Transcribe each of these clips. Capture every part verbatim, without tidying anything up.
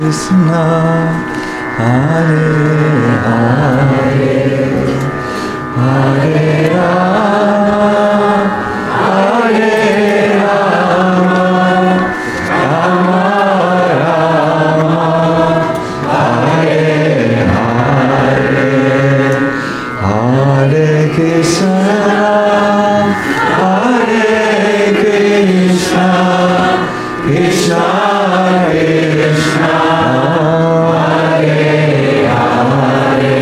Krishna, Hare Hare, Hare Rama, Hare Rama, Rama Rama, Hare Hare, Hare Krishna, Hare Krishna, Krishna Krishna, Hare Hare,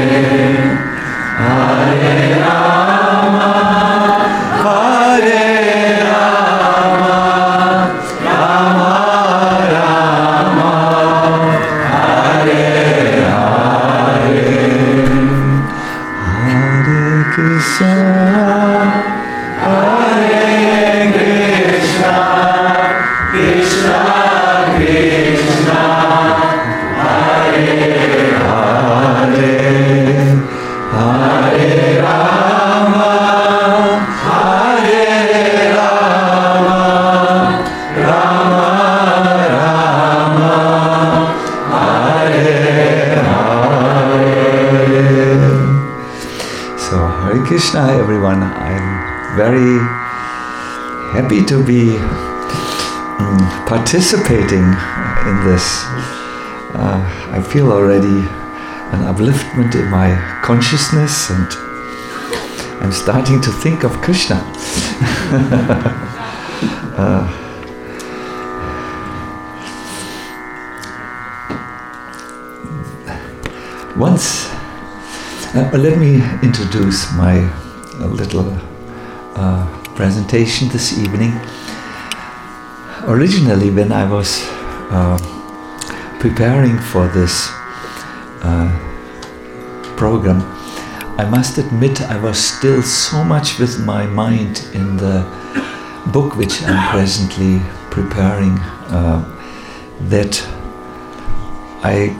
Hare Rama, Hare Rama, Rama Rama, Hare Hare, Hare Krishna, Hare Krishna, Krishna Krishna, Hare Hare, Hare Rama, Hare Rama, Rama Rama, Hare Hare. So Hare Krishna, everyone. I'm very happy to be um, participating in this. Uh, I feel already an upliftment in my consciousness, and I'm starting to think of Krishna. uh, once, uh, let me introduce my uh, little uh, presentation this evening. Originally, when I was uh, preparing for this uh, program, I must admit I was still so much with my mind in the book which I'm presently preparing uh, that I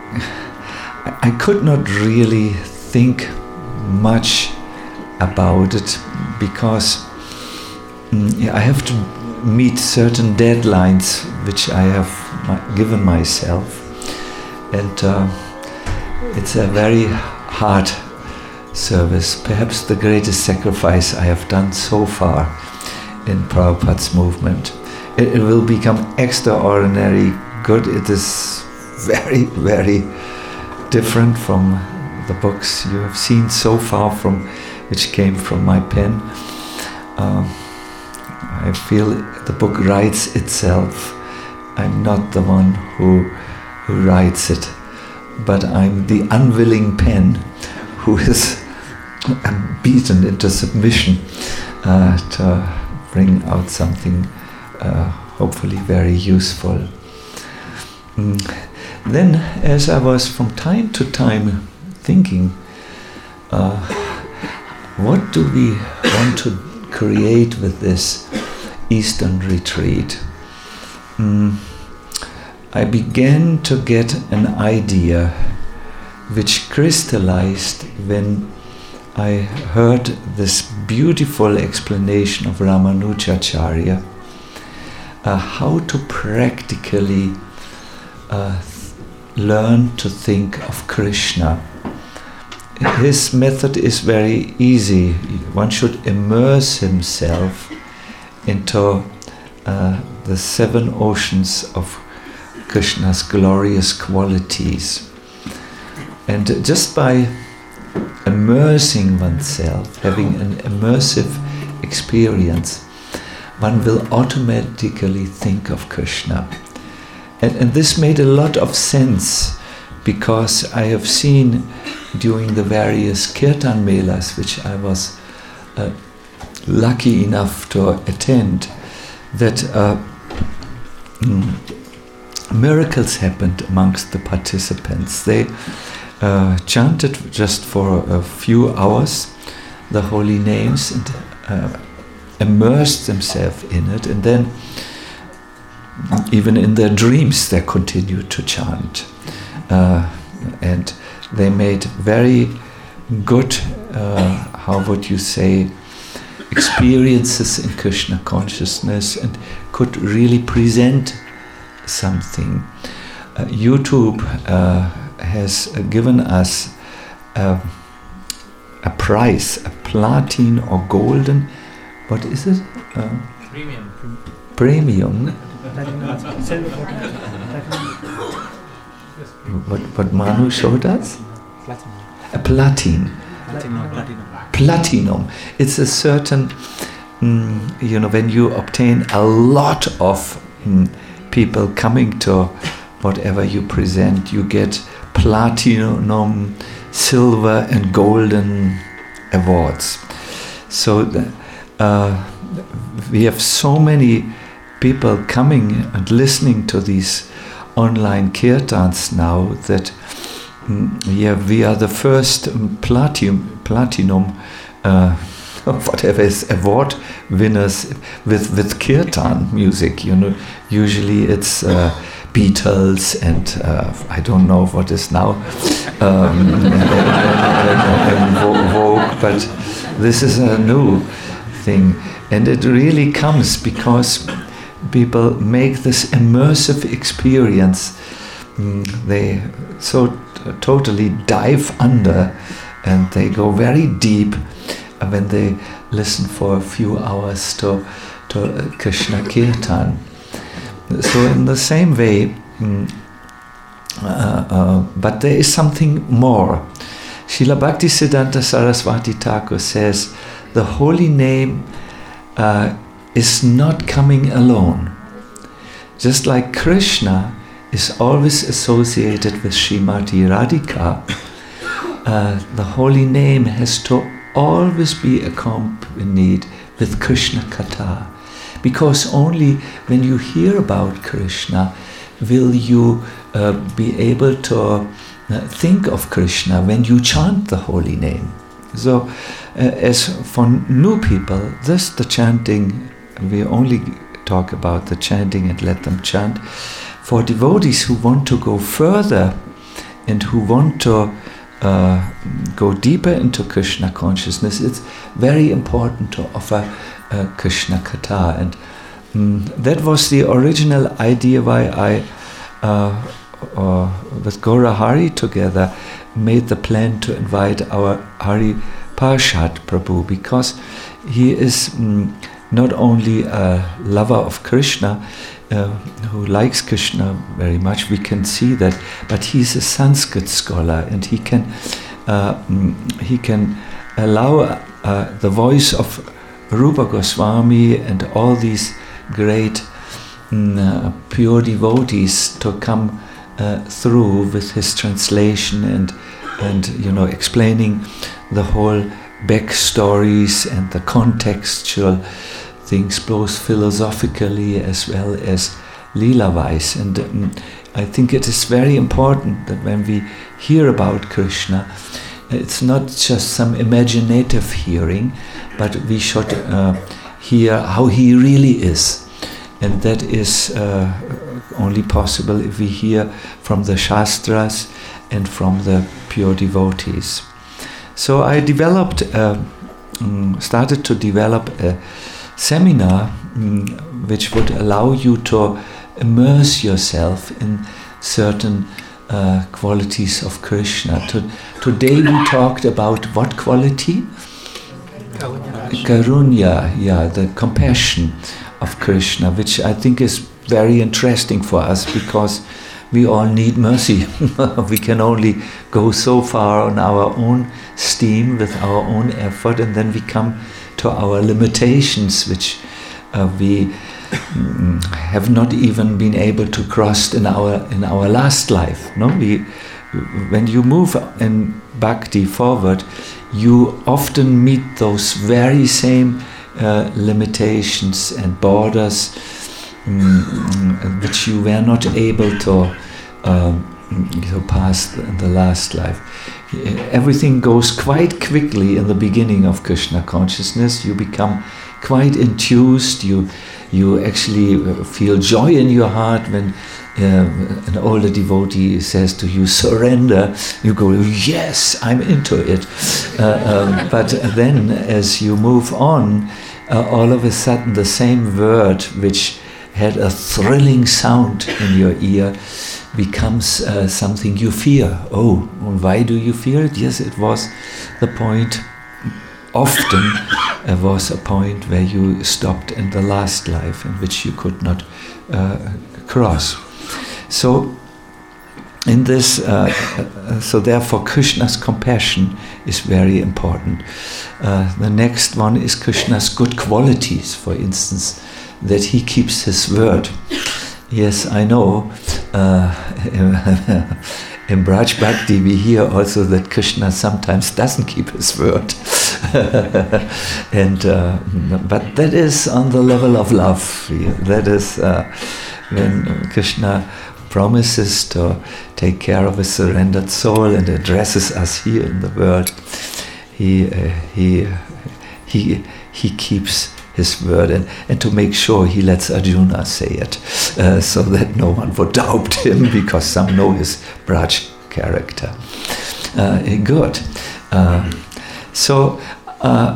I could not really think much about it, because mm, yeah, I have to meet certain deadlines which I have my, given myself, and uh, it's a very hard service, perhaps the greatest sacrifice I have done so far in Prabhupada's movement. It, it will become extraordinary good. It is very, very different from the books you have seen so far, from which came from my pen. Um, I feel the book writes itself. I'm not the one who, who writes it, but I'm the unwilling pen who is beaten into submission uh, to bring out something uh, hopefully very useful. Mm. Then, as I was from time to time thinking, uh, what do we want to create with this Eastern retreat? Mm, I began to get an idea which crystallized when I heard this beautiful explanation of Ramanujacharya, uh, how to practically uh, learn to think of Krishna. His method is very easy. One should immerse himself into uh, the seven oceans of Krishna's glorious qualities. And just by immersing oneself, having an immersive experience, one will automatically think of Krishna. And, and this made a lot of sense, because I have seen during the various Kirtan Melas, which I was uh, lucky enough to attend, that uh, mm, miracles happened amongst the participants. They uh, chanted just for a few hours the holy names and uh, immersed themselves in it, and then even in their dreams they continued to chant. Uh, and they made very good, uh, how would you say, experiences in Krishna consciousness, and could really present something. uh, YouTube uh, has given us uh, a prize, a platin or golden, what is it? Uh, premium. Premium. what, what Manu showed us? Platinum. A platin. Platinum. Platinum. Platinum. It's a certain, mm, you know, when you obtain a lot of mm, people coming to whatever you present, you get platinum, silver and golden awards. So the, uh, we have so many people coming and listening to these online kirtans now that mm, yeah, we are the first um, platinum, platinum uh, whatever is award winners with, with kirtan music. You know, usually it's uh, Beatles and uh, I don't know what is now um, in vogue, but this is a new thing, and it really comes because people make this immersive experience. Mm, they so t- totally dive under, and they go very deep when they listen for a few hours to to Krishna Kirtan. So in the same way, mm, uh, uh, but there is something more. Srila Bhaktisiddhanta Saraswati Thakur says the holy name uh, is not coming alone. Just like Krishna is always associated with Srimati Radhika, uh, the holy name has to always be accompanied with Krishna Katha. Because only when you hear about Krishna will you uh, be able to uh, think of Krishna when you chant the holy name. So, uh, as for new people, this the chanting, we only talk about the chanting and let them chant. For devotees who want to go further and who want to uh, go deeper into Krishna consciousness, it's very important to offer uh, Krishna Katha. And um, that was the original idea why I, uh, uh, with Gaura Hari together, made the plan to invite our Hari Parshad Prabhu, because he is um, not only a lover of Krishna, uh, who likes Krishna very much, we can see that, but he's a Sanskrit scholar, and he can uh, um, he can allow uh, the voice of Rupa Goswami and all these great um, uh, pure devotees to come uh, through with his translation and and you know explaining the whole backstories and the contextual things, both philosophically as well as lila-wise. And um, I think it is very important that when we hear about Krishna, it's not just some imaginative hearing, but we should uh, hear how he really is. And that is uh, only possible if we hear from the Shastras and from the pure devotees. So I developed, uh, um, started to develop a seminar um, which would allow you to immerse yourself in certain uh, qualities of Krishna. To, today we talked about what quality? Karunya. Karunya, yeah, the compassion of Krishna, which I think is very interesting for us because we all need mercy. We can only go so far on our own steam with our own effort, and then we come to our limitations, which uh, we mm, have not even been able to cross in our in our last life. No, we when you move in bhakti forward, you often meet those very same uh, limitations and borders mm, which you were not able to um, to pass in the last life. Everything goes quite quickly in the beginning of Krishna consciousness. You become quite enthused. You you actually feel joy in your heart when uh, an older devotee says to you, surrender. You go, yes, I'm into it. Uh, um, but then as you move on, uh, all of a sudden the same word which had a thrilling sound in your ear becomes uh, something you fear. Oh, why do you fear it? Yes, it was the point, often uh, was a point where you stopped in the last life in which you could not uh, cross. So, in this, uh, uh, so therefore Krishna's compassion is very important. Uh, the next one is Krishna's good qualities, for instance, that he keeps his word. Yes, I know, uh, in Braj Bhakti we hear also that Krishna sometimes doesn't keep his word. and uh, But that is on the level of love. That is uh, when Krishna promises to take care of his surrendered soul and addresses us here in the world. He uh, he he he keeps his word, and, and to make sure he lets Arjuna say it, uh, so that no one would doubt him, because some know his Braj character. Uh, good. Uh, so, uh,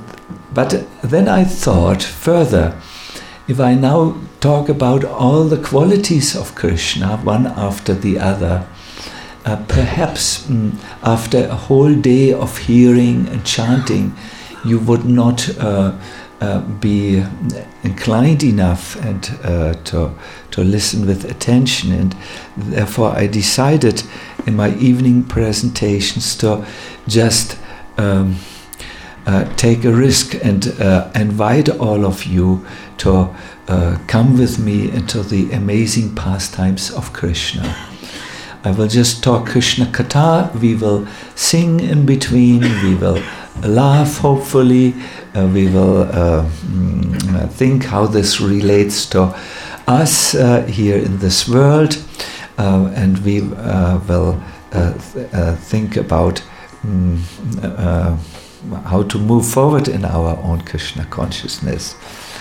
but then I thought further. If I now talk about all the qualities of Krishna, one after the other, uh, perhaps mm, after a whole day of hearing and chanting, you would not uh, uh, be inclined enough and uh, to to listen with attention. And therefore, I decided in my evening presentations to just um, uh, take a risk and uh, invite all of you to uh, come with me into the amazing pastimes of Krishna. I will just talk Krishna Katha, we will sing in between, we will laugh hopefully, uh, we will uh, mm, think how this relates to us uh, here in this world, uh, and we uh, will uh, th- uh, think about mm, uh, how to move forward in our own Krishna consciousness.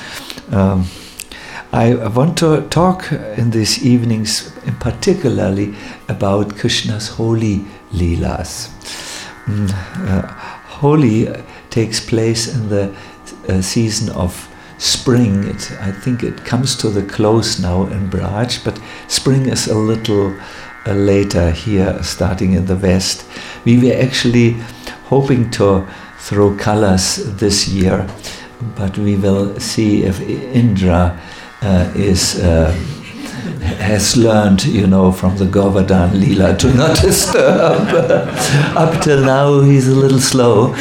Um, I want to talk in these evenings in particularly about Krishna's holy Leelas. Mm, uh, holy takes place in the uh, season of spring. It, I think it comes to the close now in Braj, but spring is a little uh, later here, starting in the west. We were actually hoping to throw colors this year, but we will see if Indra uh, is uh, has learned, you know, from the Govardhan Leela to not disturb. Up till now, he's a little slow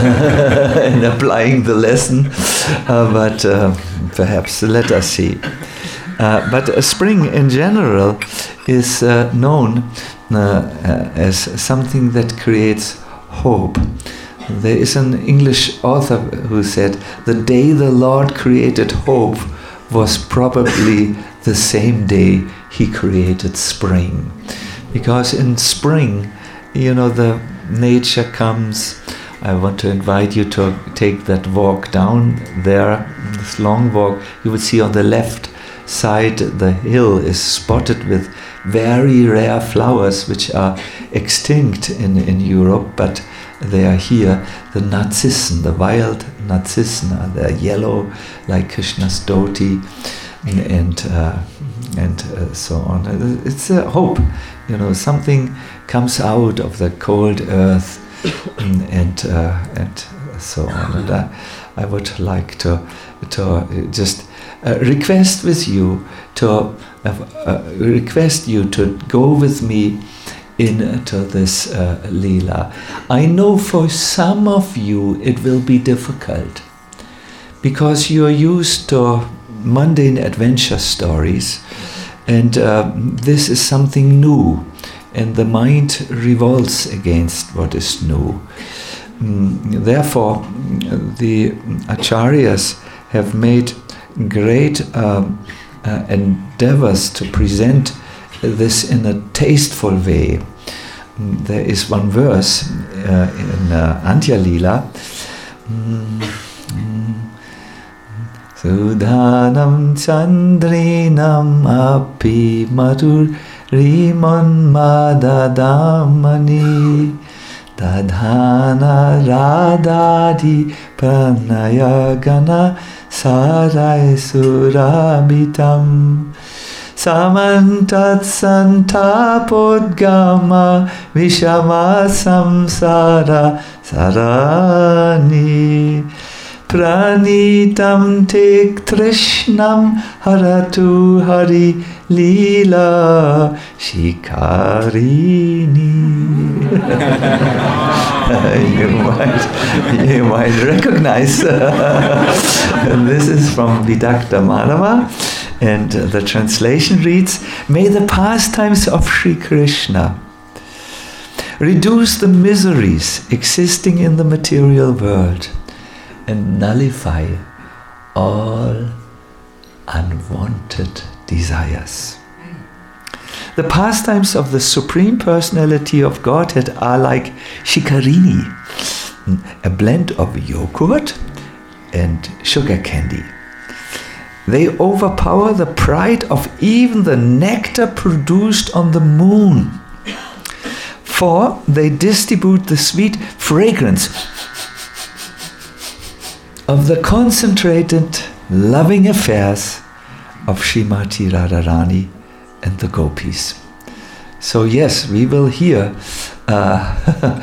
in applying the lesson, uh, but uh, perhaps let us see. Uh, but uh, spring in general is uh, known uh, uh, as something that creates hope. There is an English author who said, the day the Lord created hope was probably the same day he created spring. Because in spring, you know, the nature comes. I want to invite you to take that walk down there, this long walk. You will see on the left side, the hill is spotted with very rare flowers which are extinct in, in Europe, but they are here. The narcissan, the wild narcissan, are they're yellow like Krishna's dhoti, and uh, and uh, so on. It's a hope, you know, something comes out of the cold earth, and and, uh, and so on. And I, I would like to to just uh, request with you to uh, uh, request you to go with me into this uh, Leela. I know for some of you it will be difficult because you are used to mundane adventure stories, and uh, this is something new, and the mind revolts against what is new. Mm, therefore, the acharyas have made great um, uh, endeavors to present this in a tasteful way. There is one verse uh, in uh, Antya Leela. Sudhanam chandrinam api madur riman madadamani dadhana radhadi pranayagana sarai surabitam samantat santapodgama vishama samsara sarani pranitam te trishnam haratu hari lila shikarini. you, might, you might recognize this is from Vidakta Madhava, and the translation reads, may the pastimes of Sri Krishna reduce the miseries existing in the material world and nullify all unwanted desires. The pastimes of the Supreme Personality of Godhead are like shikarini, a blend of yogurt and sugar candy. They overpower the pride of even the nectar produced on the moon, for they distribute the sweet fragrance of the concentrated loving affairs of Srimati Radharani and the gopis. So yes, we will hear uh,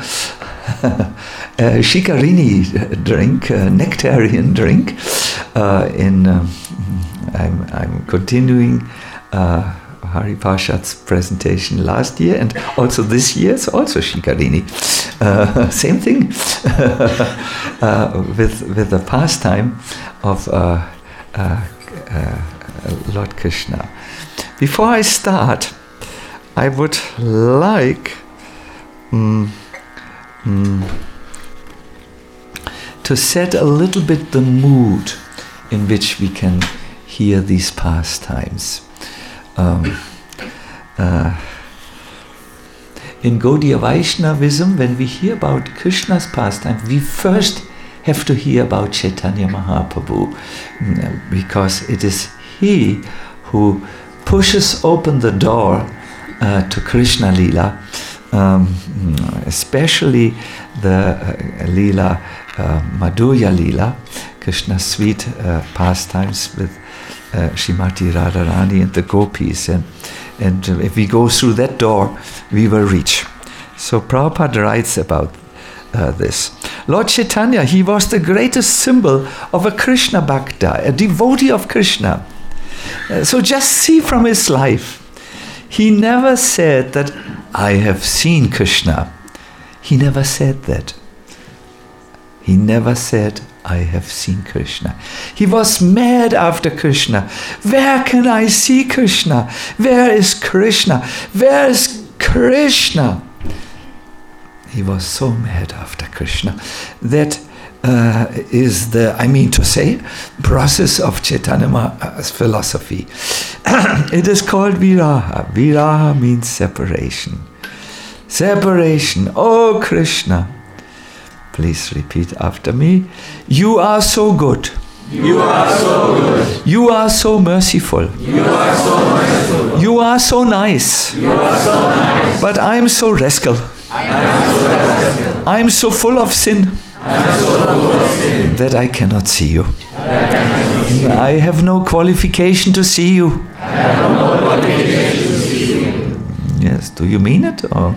a shikarini drink, a nectarian drink. Uh, in um, I'm, I'm continuing uh, Hari Parshad's presentation last year, and also this year it's also shikarini. Uh, same thing uh, with with the pastime of uh, uh, uh, Lord Krishna. Before I start, I would like mm, mm, to set a little bit the mood in which we can hear these pastimes. Um, uh, in Gaudiya Vaishnavism, when we hear about Krishna's pastime, we first have to hear about Chaitanya Mahaprabhu, because it is he who pushes open the door uh, to Krishna Leela, um, especially the uh, Leela, uh, Madhurya Leela, Krishna's sweet uh, pastimes with uh, Srimati Radharani and the gopis. And, and uh, if we go through that door, we will reach. So Prabhupada writes about uh, this. Lord Chaitanya, he was the greatest symbol of a Krishna Bhakta, a devotee of Krishna. Uh, so just see from his life, he never said that, I have seen Krishna. He never said that. He never said, I have seen Krishna. He was mad after Krishna. Where can I see Krishna? Where is Krishna? Where is Krishna? He was so mad after Krishna. That uh, is the, I mean to say, process of Chaitanya Mahaprabhu's philosophy. It is called viraha. Viraha means separation. Separation. Oh Krishna. Please repeat after me. You are so good. You are so good. You are so merciful. You are so merciful. You are so nice. You are so nice. But I am so rascal. I am so rascal. I am so full of sin. I am so full of sin that I cannot see you. that I cannot see you. I have no qualification to see you. I have no qualification to see you. Yes, do you mean it? Or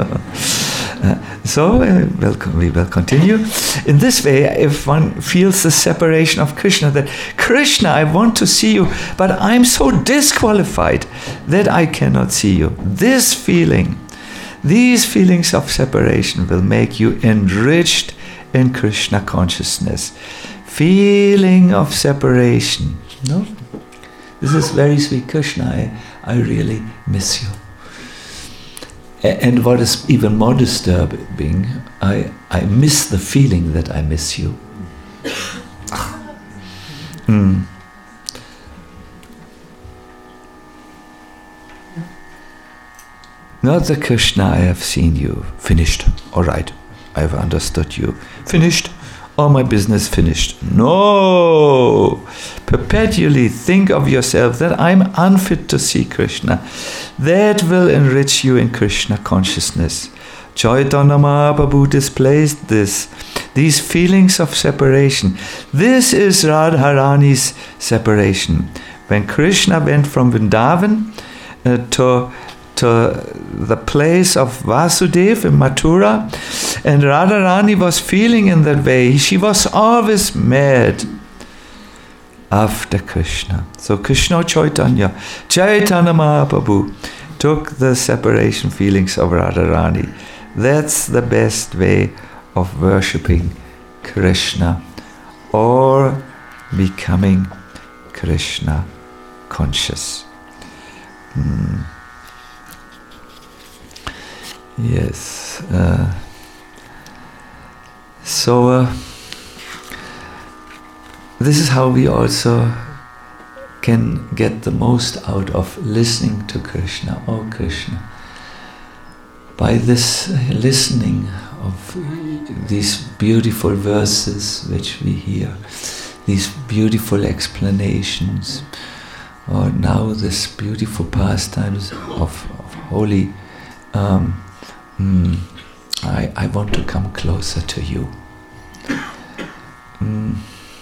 Uh, so uh, we'll, we will continue. In this way, if one feels the separation of Krishna, that Krishna, I want to see you, but I'm so disqualified that I cannot see you. This feeling, these feelings of separation will make you enriched in Krishna consciousness. Feeling of separation. No? This is very sweet, Krishna. I, I really miss you. And what is even more disturbing, I, I miss the feeling that I miss you. mm. Not the Krishna, I have seen you. Finished. All right. I have understood you. Finished. All my business finished. No! Perpetually think of yourself that I'm unfit to see Krishna. That will enrich you in Krishna consciousness. Chaitanya Mahaprabhu displays this, these feelings of separation. This is Radharani's separation. when Krishna went from Vrindavan uh, to, to the place of Vasudeva in Mathura, and Radharani was feeling in that way. She was always mad after Krishna. So Krishna Chaitanya, Chaitanya Mahaprabhu took the separation feelings of Radharani. That's the best way of worshipping Krishna or becoming Krishna conscious. Mm. Yes. Uh, so uh, this is how we also can get the most out of listening to Krishna. Oh Krishna. By this listening of these beautiful verses which we hear, these beautiful explanations, or now this beautiful pastimes of, of holy, um, mm, I, I want to come closer to you. Mm.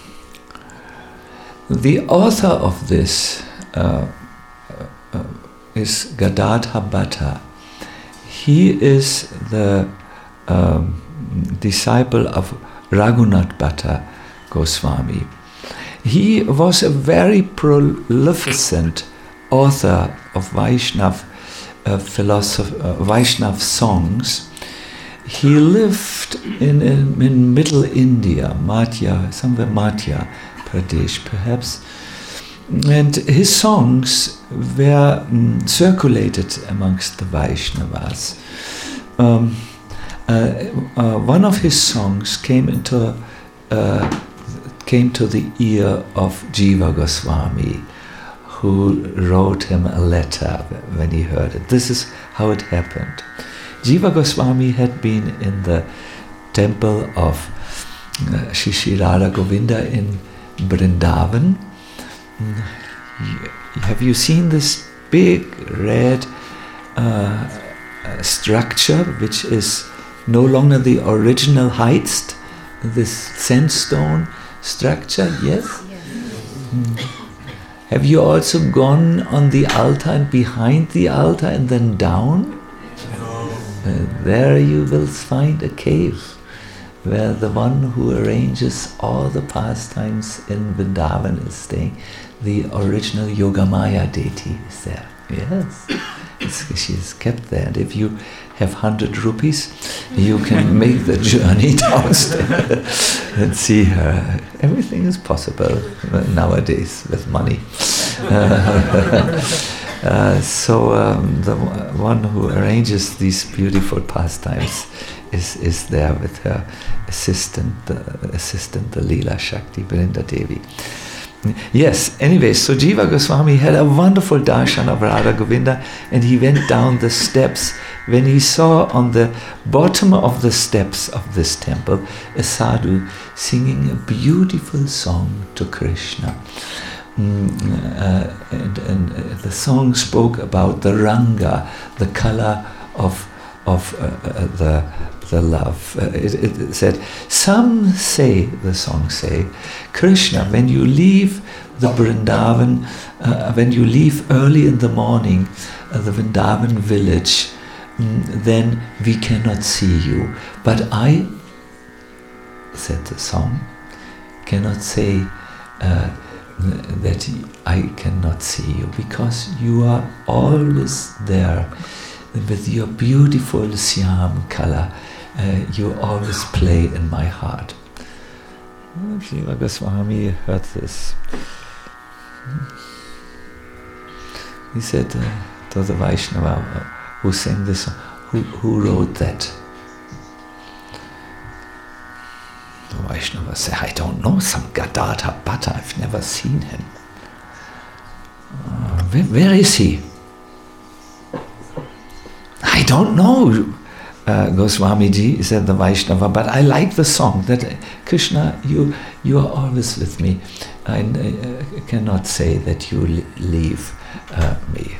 The author of this uh, uh, is Gadadhar Bhatta. He is the um, disciple of Raghunath Bhatta Goswami. He was a very prolific author of Vaishnav uh, philosophy, uh, Vaishnav songs. He lived in, in, in Middle India, Madhya, somewhere Madhya Pradesh perhaps, and his songs were um, circulated amongst the Vaishnavas. Um, uh, uh, one of his songs came into uh, came to the ear of Jiva Goswami, who wrote him a letter when he heard it. This is how it happened. Jiva Goswami had been in the temple of uh, Shri Shri Radha Govinda in Vrindavan. Have you seen this big red uh, structure, which is no longer the original height, this sandstone structure? Yes? Yes. Mm. Have you also gone on the altar and behind the altar and then down? No. Uh, there you will find a cave where the one who arranges all the pastimes in Vrindavan is staying. The original Yogamaya deity is there. Yes, it's, she is kept there. And if you have hundred rupees, you can make the journey downstairs and see her. Everything is possible nowadays with money. Uh, uh, so um, the one who arranges these beautiful pastimes is is there with her assistant, the assistant, the Leela Shakti, Vrinda Devi. Yes, anyway, so Jiva Goswami had a wonderful darshan of Radha Govinda, and he went down the steps when he saw on the bottom of the steps of this temple a sadhu singing a beautiful song to Krishna. Mm, uh, and, and uh, the song spoke about the ranga, the color of of uh, uh, the the love. Uh, it, it said, some say, the song say, Krishna, when you leave the Vrindavan, uh, when you leave early in the morning, uh, the Vrindavan village, mm, then we cannot see you. But I, said the song, cannot say uh, that I cannot see you, because you are always there with your beautiful Syam color. Uh, you always play in my heart. Jiva Goswami heard this. He said uh, to the Vaishnava who sang this, who, who wrote that? The Vaishnava said, I don't know, some Gadadhar Bhatta, I've never seen him. Uh, where, where is he? I don't know, uh, Goswami Ji, said the Vaishnava, but I like the song that uh, Krishna, you you are always with me. I uh, cannot say that you li- leave uh, me.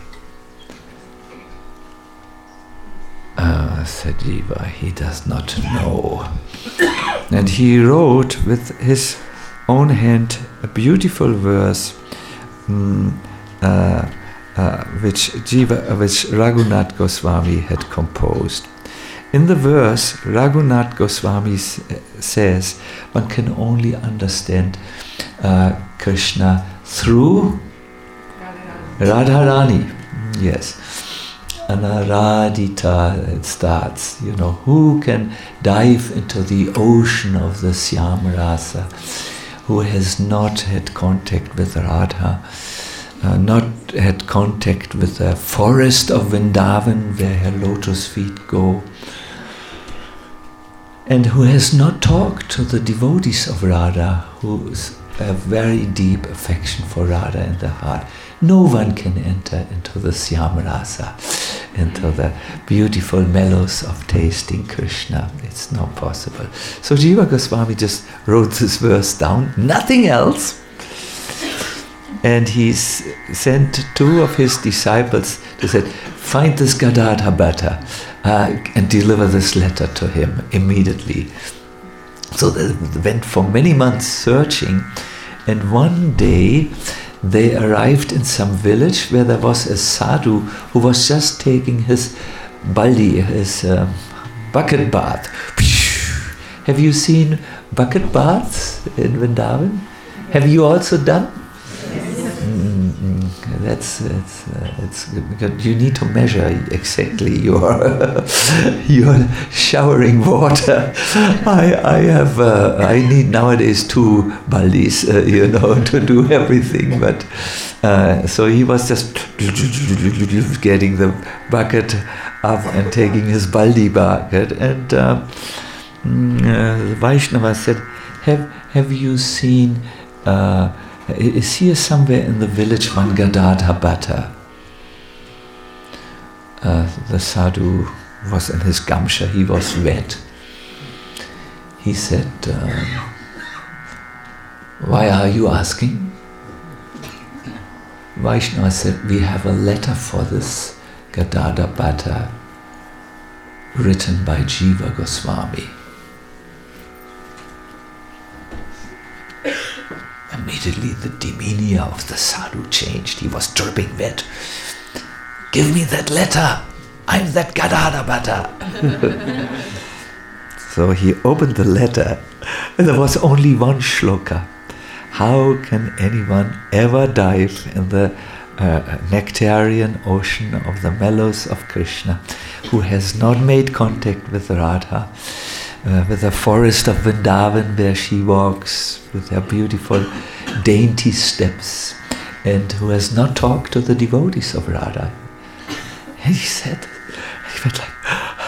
Uh, said Jiva, he does not know. And he wrote with his own hand a beautiful verse mm, uh, uh, which Jiva, uh, which Raghunath Goswami had composed. In the verse, Raghunath Goswami s- says one can only understand uh, Krishna through Radharani. Yes. Anaradita, it starts, you know, who can dive into the ocean of the Syamrasa, who has not had contact with Radha, uh, not had contact with the forest of Vrindavan where her lotus feet go, and who has not talked to the devotees of Radha, who have very deep affection for Radha in the heart. No one can enter into the Syamrasa, into the beautiful mellows of tasting Krishna. It's not possible. So Jiva Goswami just wrote this verse down, nothing else. And he sent two of his disciples to say, find this Gadadhar Bhatta uh, and deliver this letter to him immediately. So they went for many months searching, and one day they arrived in some village where there was a sadhu who was just taking his baldi, his um, bucket bath. Have you seen bucket baths in Vrindavan? Have you also done? Mm-hmm. That's it's uh, it's good because you need to measure exactly your your showering water. I I have uh, I need nowadays two baldis, uh, you know, to do everything. But uh, so he was just getting the bucket up and taking his baldi bucket, and uh, uh, Vaishnava said, "Have have you seen?" Uh, Is here somewhere in the village one Gadadhar Bhatta? Uh, the sadhu was in his gamsha, he was wet. He said, uh, why are you asking? Vaishnava said, we have a letter for this Gadadhar Bhatta written by Jiva Goswami. Immediately the demeanor of the sadhu changed. He was dripping wet. Give me that letter. I'm that Gadadhar Bhatta. So he opened the letter, and there was only one shloka. How can anyone ever dive in the uh, nectarian ocean of the mellows of Krishna who has not made contact with Radha? Uh, with the forest of Vrindavan where she walks with her beautiful dainty steps, and who has not talked to the devotees of Radha. And he said, he went like,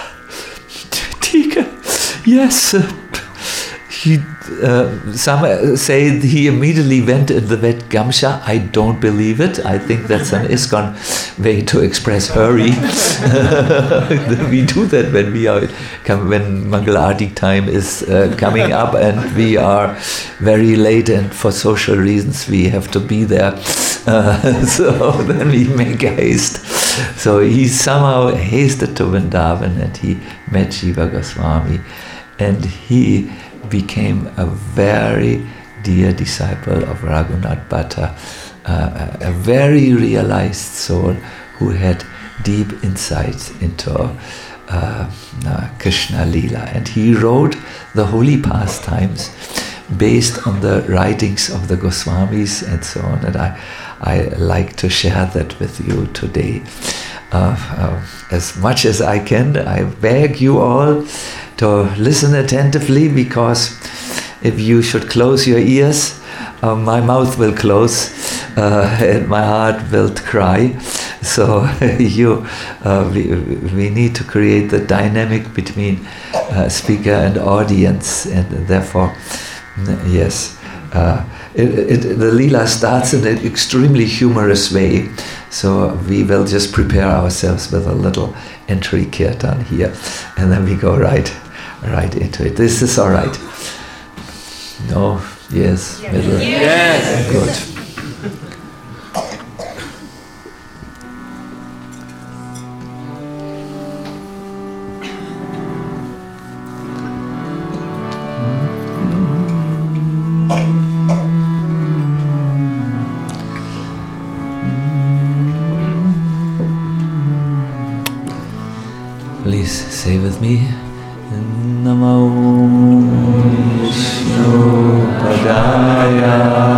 Tika, yes. Uh, he, uh, some say he immediately went in the wet gamsha. I don't believe it. I think that's an ISKCON way to express hurry. We do that when we are come, when Mangala Arati time is uh, coming up and we are very late, and for social reasons we have to be there. Uh, so then we make haste. So he somehow hasted to Vrindavan, and he met Jiva Goswami, and he became a very dear disciple of Raghunath Bhatta, uh, a very realized soul who had deep insights into uh, uh, Krishna Leela. And he wrote the holy pastimes based on the writings of the Goswamis and so on. And I, I like to share that with you today. Uh, uh, as much as I can, I beg you all to listen attentively, because if you should close your ears, uh, my mouth will close uh, and my heart will cry. So you, uh, we, we need to create the dynamic between uh, speaker and audience, and therefore, yes, uh, it, it, the Leela starts in an extremely humorous way. So we will just prepare ourselves with a little entry kirtan here, and then we go right, right into it. This is all right. No, yes, yes. Middle, yes. Good. Say with me, Namo Vishnupadaya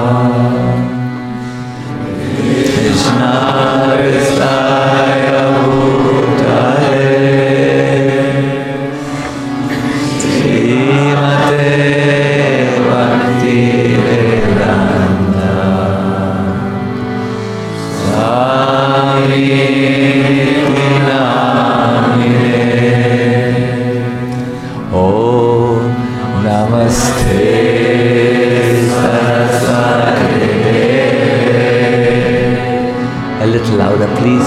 Krishna Kristaya Bhutale Srimate Bhaktivedanta Swami Namaste Saraswati. A little louder, please.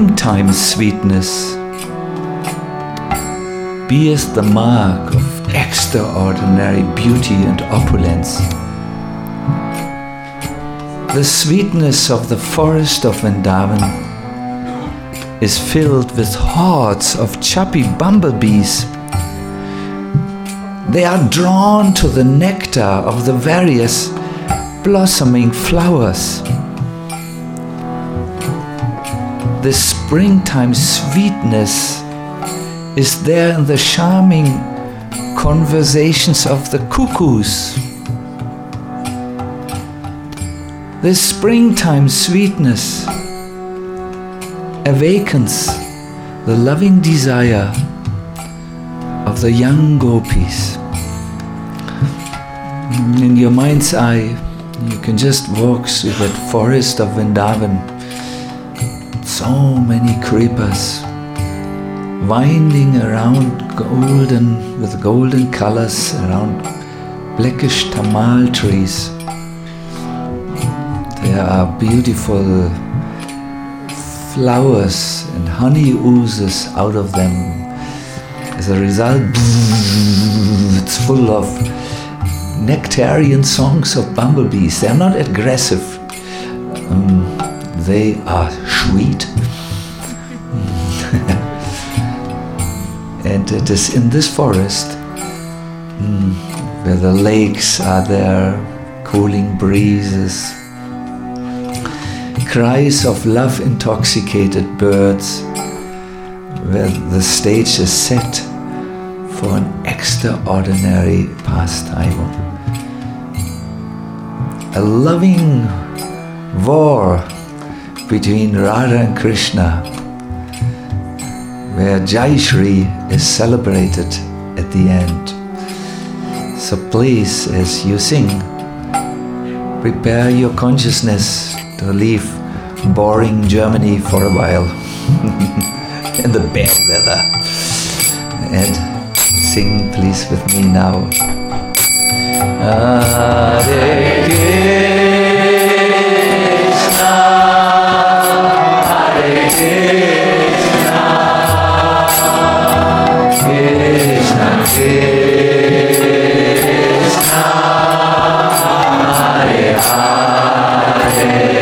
Sweetness bears the mark of extraordinary beauty and opulence. The sweetness of the forest of Vrindavan is filled with hordes of chubby bumblebees. They are drawn to the nectar of the various blossoming flowers. The springtime sweetness is there in the charming conversations of the cuckoos. The springtime sweetness awakens the loving desire of the young gopis. In your mind's eye, you can just walk through that forest of Vrindavan. So many creepers winding around golden, with golden colors around blackish tamal trees. There are beautiful flowers and honey oozes out of them. As a result, it's full of nectarian songs of bumblebees. They are not aggressive. Um, they are sweet. And it is in this forest mm, where the lakes are there, cooling breezes, cries of love-intoxicated birds, where the stage is set for an extraordinary pastime. A loving war between Radha and Krishna, where Jai Shri is celebrated at the end. So please, as you sing, prepare your consciousness to leave boring Germany for a while in the bad weather, and sing please with me now. Hare Krishna, Hare Krishna, Krishna Krishna, Hare Hare.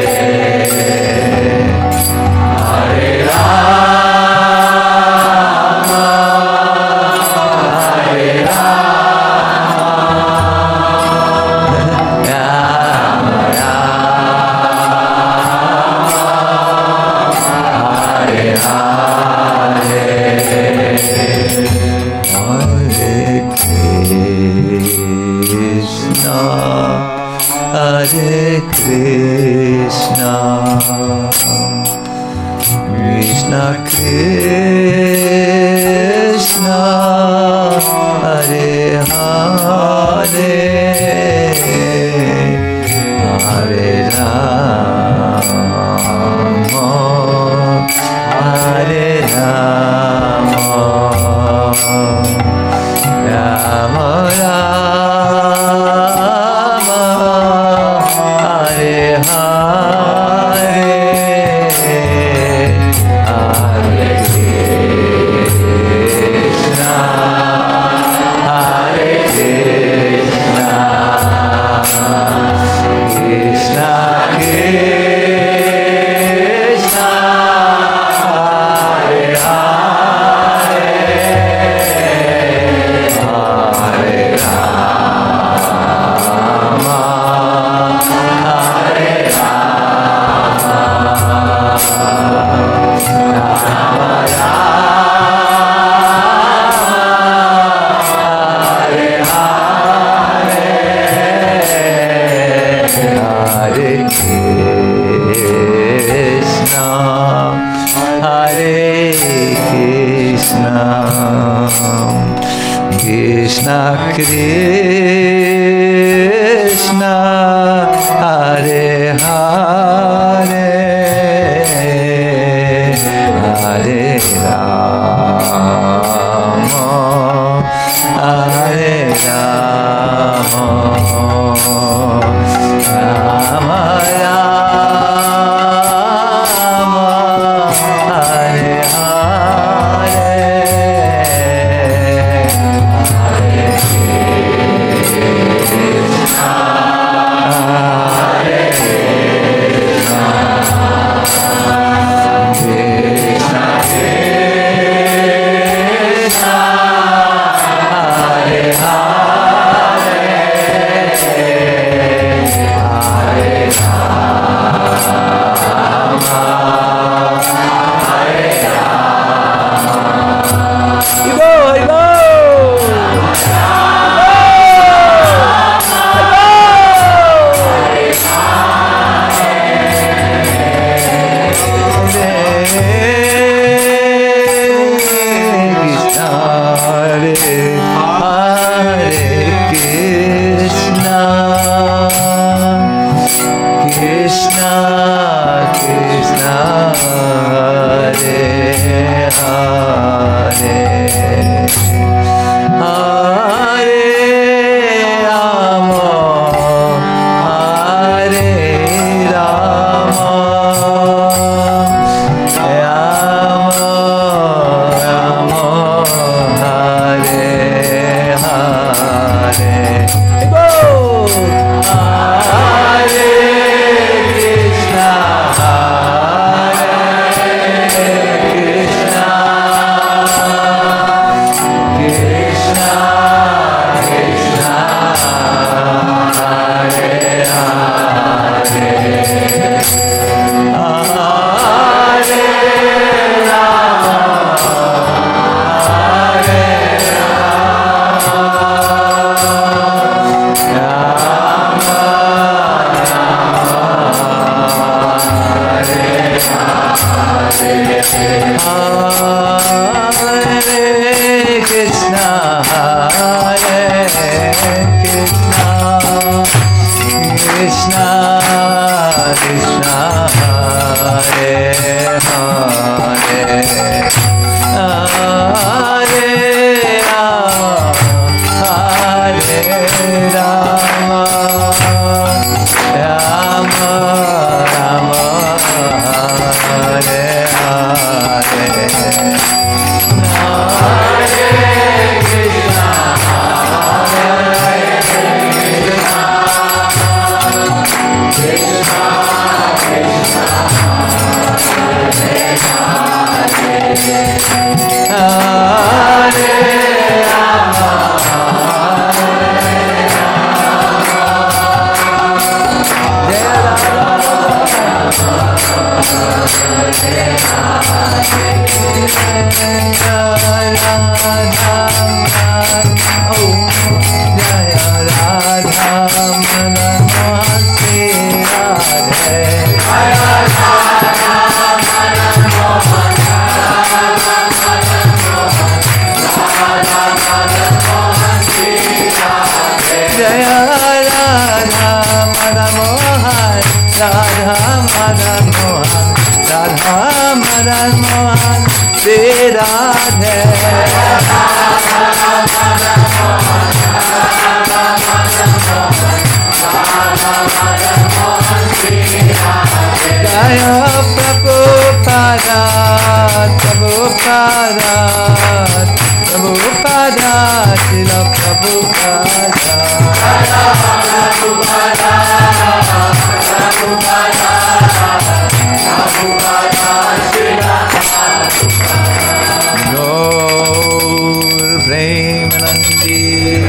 Hare Krishna, Krishna Krishna, Hare Hare, Hare Rama, Hare Rama, Rama Rama, Hare Hare, Hare Krishna, Hare Krishna, Krishna Krishna, Hare Hare, Hare Rama, Hare Rama, Rama Hare Hare, Hare Krishna, Hare Krishna, Krishna Krishna, Hare Hare, Hare Rama, Hare Rama, Rama Rama, Hare Hare, Hare Rama, Rama, Rama, Hare Hare, Hare Krishna, Hare Krishna, Krishna Krishna, Hare Hare, Hare Rama, Prabhupada, Prabhupada, Prabhupada, Srila Prabhupada, Prabhupada, Prabhupada, Prabhupada, Srila Prabhupada. Gaur Premanandi.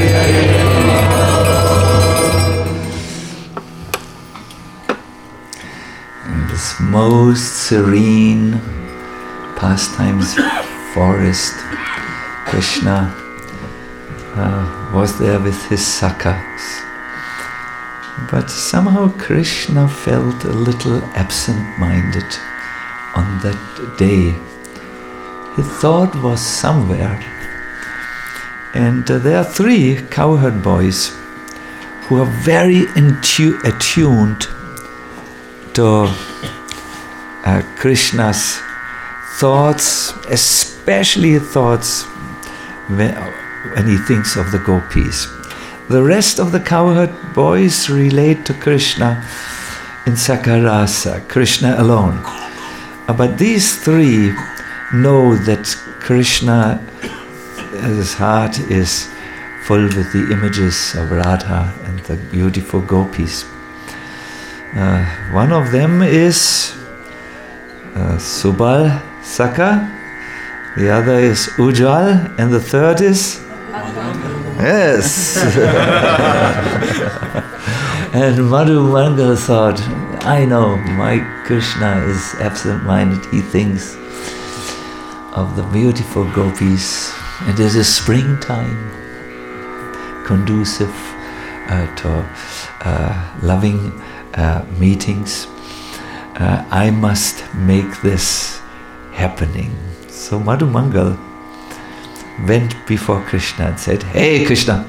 Most serene pastimes forest, Krishna uh, was there with his sakhas. But somehow Krishna felt a little absent-minded on that day. His thought was somewhere. And uh, there are three cowherd boys who are very intu- attuned to Uh, Krishna's thoughts, especially thoughts when, when he thinks of the gopis. The rest of the cowherd boys relate to Krishna in Sakarasa, Krishna alone. Uh, but these three know that Krishna, his heart is full with the images of Radha and the beautiful gopis. Uh, one of them is Uh, Subal Saka, the other is Ujjwal, and the third is? Yes. And Madhu Mangal thought, I know, my Krishna is absent-minded. He thinks of the beautiful gopis. It is a springtime, conducive uh, to uh, loving uh, meetings. Uh, I must make this happening. So Madhu Mangal went before Krishna and said, Hey Krishna,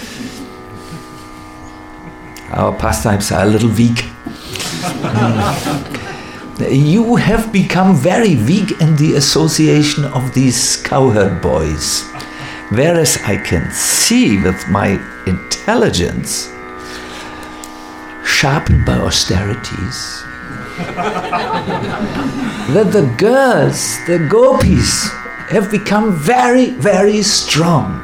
our pastimes are a little weak. You have become very weak in the association of these cowherd boys, whereas I can see with my intelligence, sharpened by austerities, that the girls, the gopis, have become very, very strong.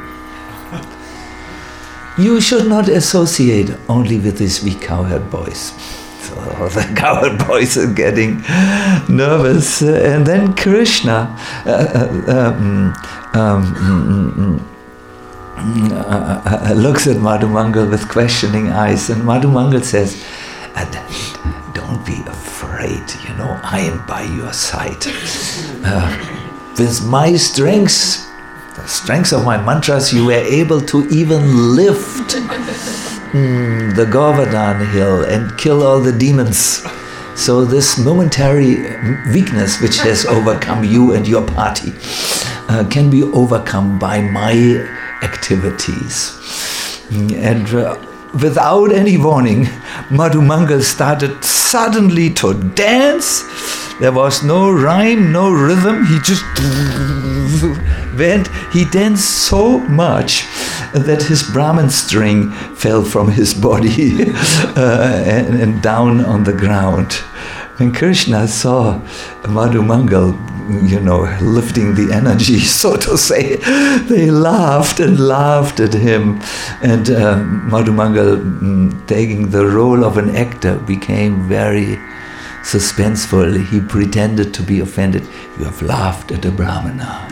You should not associate only with these weak cowherd boys. So the cowherd boys are getting nervous. And then Krishna uh, uh, um, um, uh, uh, looks at Madhu Mangal with questioning eyes. And Madhu Mangal says, don't be afraid, you know, I am by your side. Uh, with my strengths, the strengths of my mantras, you were able to even lift mm, the Govardhan hill and kill all the demons. So this momentary weakness which has overcome you and your party uh, can be overcome by my activities. And uh, without any warning, Madhu Mangal started suddenly to dance. There was no rhyme, no rhythm. He just went. He danced so much that his Brahman string fell from his body uh, and, and down on the ground. When Krishna saw Madhu Mangal, you know, lifting the energy, so to say, they laughed and laughed at him. And uh, Madhu Mangal, mm, taking the role of an actor, became very suspenseful. He pretended to be offended. You have laughed at a Brahmana.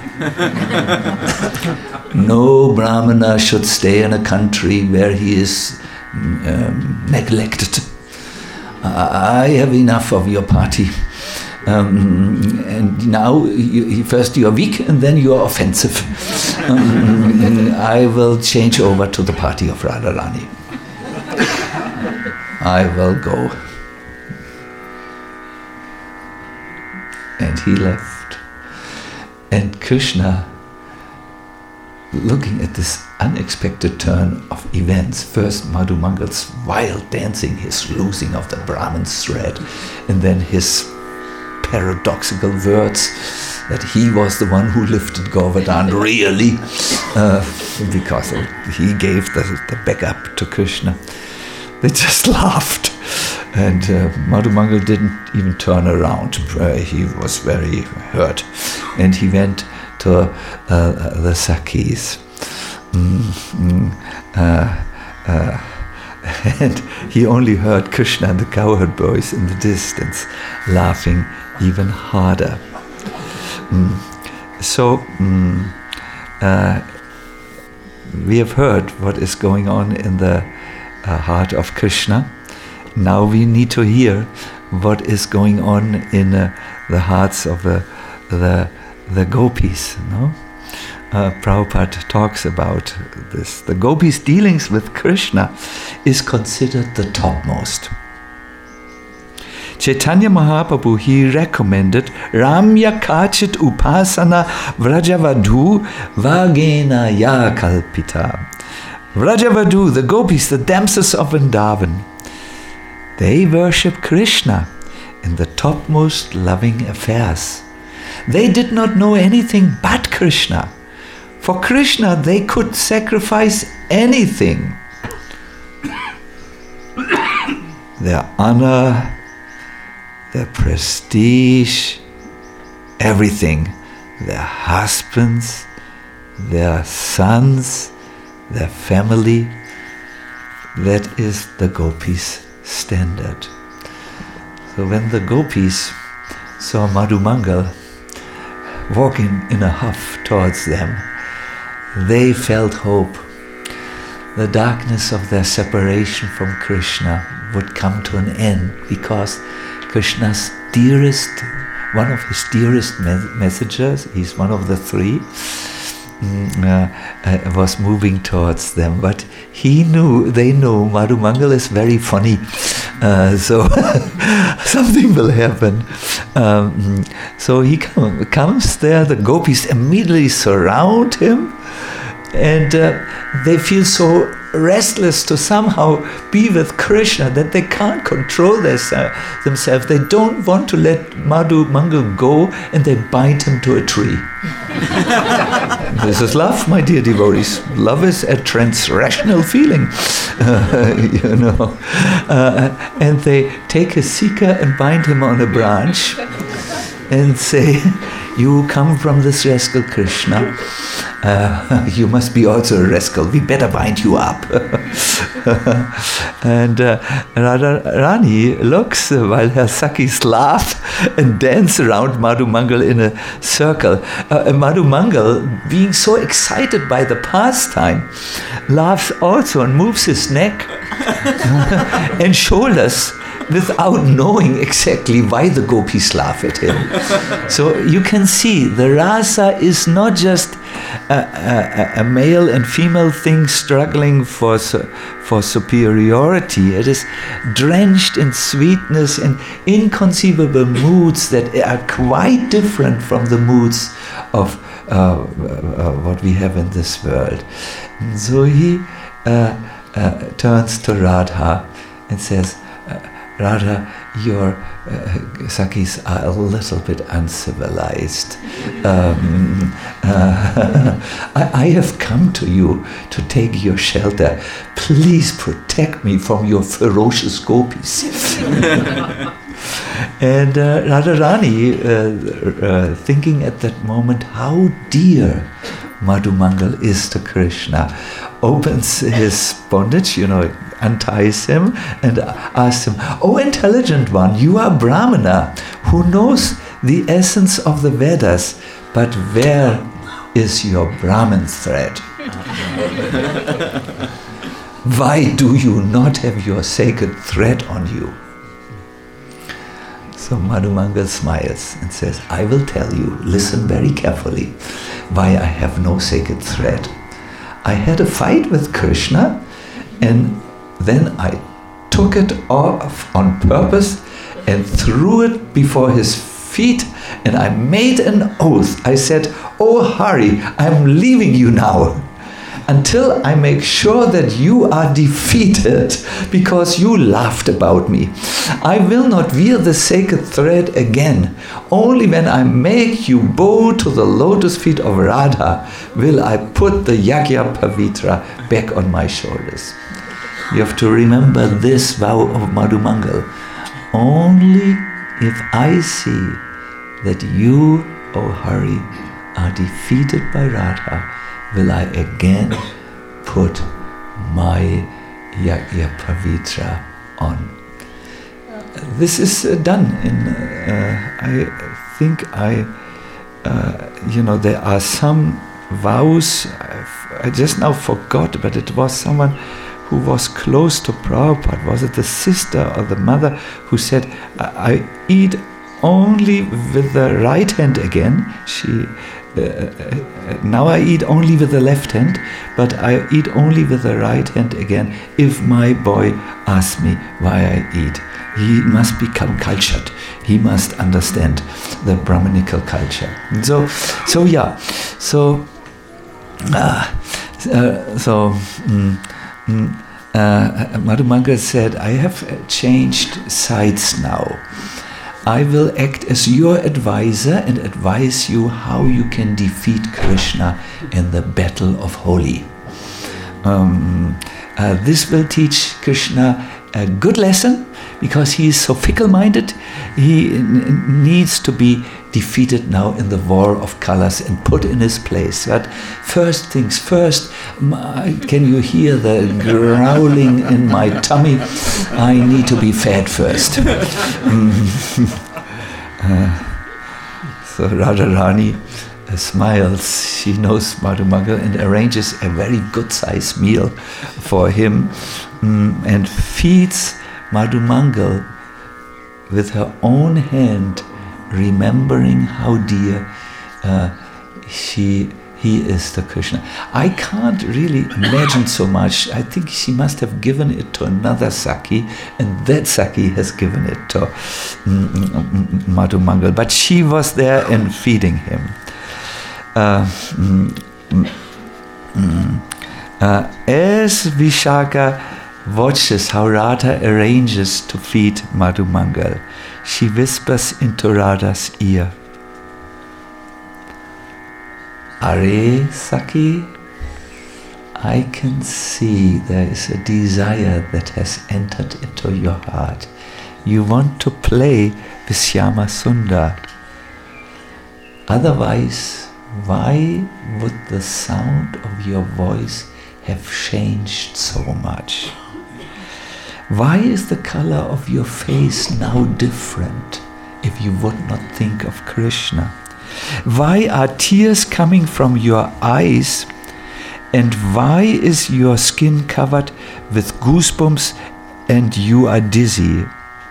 No Brahmana should stay in a country where he is um, neglected. I have enough of your party. Um, and now, you, first you are weak and then you are offensive. Um, I will change over to the party of Radharani. I will go. And he left. And Krishna, looking at this unexpected turn of events, first Madhu Mangal's wild dancing, his losing of the Brahman's thread, and then his paradoxical words that he was the one who lifted Govardhan, really, uh, because he gave the, the backup to Krishna. They just laughed. And uh, Madhu Mangal didn't even turn around. Uh, he was very hurt. And he went to uh, the Sakhis. Mm, mm, uh, uh, and he only heard Krishna and the cowherd boys in the distance laughing even harder. Mm. So, mm, uh, we have heard what is going on in the uh, heart of Krishna. Now we need to hear what is going on in uh, the hearts of the the, the gopis. No, uh, Prabhupada talks about this. The gopis' dealings with Krishna is considered the topmost. Chaitanya Mahaprabhu, he recommended Ramya Kachit Upasana Vrajavadhu Vagena Ya Kalpita. Vrajavadhu, the gopis, the damsels of Vrindavan, they worship Krishna in the topmost loving affairs. They did not know anything but Krishna. For Krishna, they could sacrifice anything. Their honor, their prestige, everything. Their husbands, their sons, their family. That is the gopis' standard. So when the gopis saw Madhu Mangal walking in a huff towards them, they felt hope. The darkness of their separation from Krishna would come to an end, because Krishna's dearest, one of his dearest me- messengers, he's one of the three, Uh, uh, was moving towards them, but he knew, they knew Madhu Mangal is very funny, uh, so something will happen. Um, so he come, comes there, the gopis immediately surround him, and uh, they feel so restless to somehow be with Krishna that they can't control their, themselves. They don't want to let Madhu Mangal go, and they bind him to a tree. This is love, my dear devotees. Love is a transrational feeling, uh, you know. Uh, and they take a seeker and bind him on a branch and say, "You come from this rascal Krishna. Uh, you must be also a rascal. We better bind you up." And uh, Radharani looks uh, while her Sakhis laugh and dance around Madhu Mangal in a circle. Uh, Madhu Mangal, being so excited by the pastime, laughs also and moves his neck and shoulders without knowing exactly why the gopis laugh at him. So you can see the rasa is not just a, a, a male and female thing struggling for for superiority. It is drenched in sweetness and inconceivable moods that are quite different from the moods of uh, uh, what we have in this world. And so he uh, uh, turns to Radha and says, Radha, your uh, Sakis are a little bit uncivilized. Um, uh, I, I have come to you to take your shelter. Please protect me from your ferocious gopis. And uh, Radharani, uh, uh, thinking at that moment how dear Madhumangal is to Krishna, opens his bondage, you know, unties him and asks him, "Oh intelligent one, you are Brahmana who knows the essence of the Vedas, but where is your Brahman thread? Why do you not have your sacred thread on you?" So Madhumangal smiles and says, "I will tell you, listen very carefully, why I have no sacred thread. I had a fight with Krishna, and then I took it off on purpose and threw it before his feet, and I made an oath. I said, 'Oh Hari, I'm leaving you now, until I make sure that you are defeated, because you laughed about me. I will not wear the sacred thread again. Only when I make you bow to the lotus feet of Radha will I put the Yagya Pavitra back on my shoulders.'" You have to remember this vow of Madhumangal. Only if I see that you, O Hari, are defeated by Radha, will I again put my Yagya Pavitra on. This is uh, done in, uh, I think I, uh, you know, there are some vows, I've, I just now forgot, but it was someone who was close to Prabhupada. Was it the sister or the mother who said, I, I eat only with the right hand again. She Uh, uh, now I eat only with the left hand, but I eat only with the right hand again if my boy asks me why I eat. He must become cultured. He must understand the Brahminical culture. And so, so yeah, so, uh, uh, so, mm, mm, uh, Madhumangal said, "I have changed sides now. I will act as your advisor and advise you how you can defeat Krishna in the battle of Holi. Um, uh, this will teach Krishna a good lesson, because he is so fickle-minded. He n- needs to be defeated now in the war of colors and put in his place. But first things first, my, can you hear the growling in my tummy? I need to be fed first." uh, so Radharani uh, smiles. She knows Madhumangal and arranges a very good-sized meal for him, um, and feeds Madhumangal with her own hand, remembering how dear uh, she he is to Krishna. I can't really imagine so much. I think she must have given it to another Saki, and that Saki has given it to mm, mm, Madhumangal. But she was there and feeding him. Uh, mm, mm, uh, as Vishaka watches how Radha arranges to feed Madhumangal, she whispers into Radha's ear, "Are Saki, I can see there is a desire that has entered into your heart. You want to play with Shyama Sundar. Otherwise, why would the sound of your voice have changed so much? Why is the color of your face now different if you would not think of Krishna? Why are tears coming from your eyes? And why is your skin covered with goosebumps and you are dizzy?"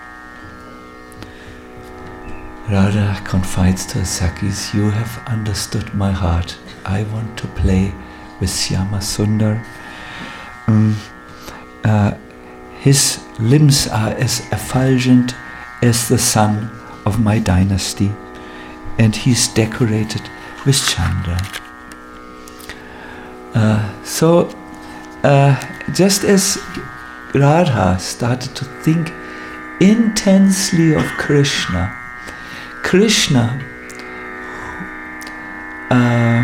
Radha confides to her Sakis, "You have understood my heart. I want to play with Shyama Sundar. Um, uh, his limbs are as effulgent as the sun of my dynasty, and he's decorated with Chandra." Uh, so, uh, just as Radha started to think intensely of Krishna. Krishna uh,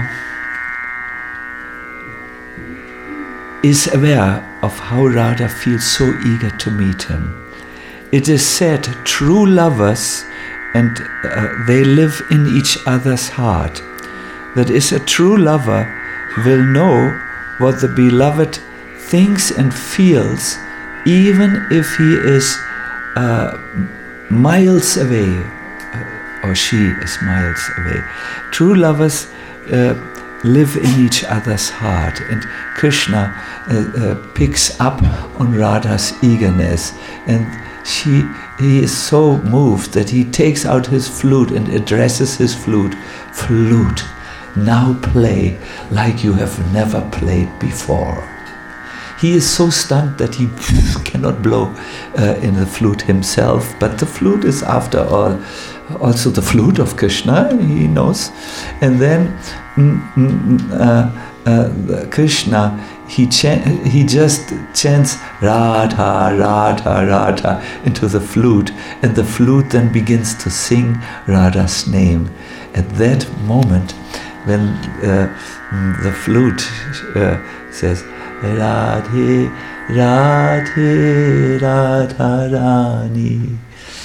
is aware of how Radha feels so eager to meet him. It is said, true lovers, and uh, they live in each other's heart. That is, a true lover will know what the beloved thinks and feels, even if he is uh, miles away, uh, or she is miles away. True lovers uh, live in each other's heart, and Krishna uh, uh, picks up on Radha's eagerness, and she he is so moved that he takes out his flute and addresses his flute. Flute, now play like you have never played before. He is so stunned that he cannot blow uh, in the flute himself, but the flute is, after all, also the flute of Krishna, he knows. And then mm, mm, uh, uh, Krishna, he cha- he just chants Radha, Radha, Radha into the flute, and the flute then begins to sing Radha's name. At that moment, when uh, the flute uh, says Radhe, Radhe, Radha Rani,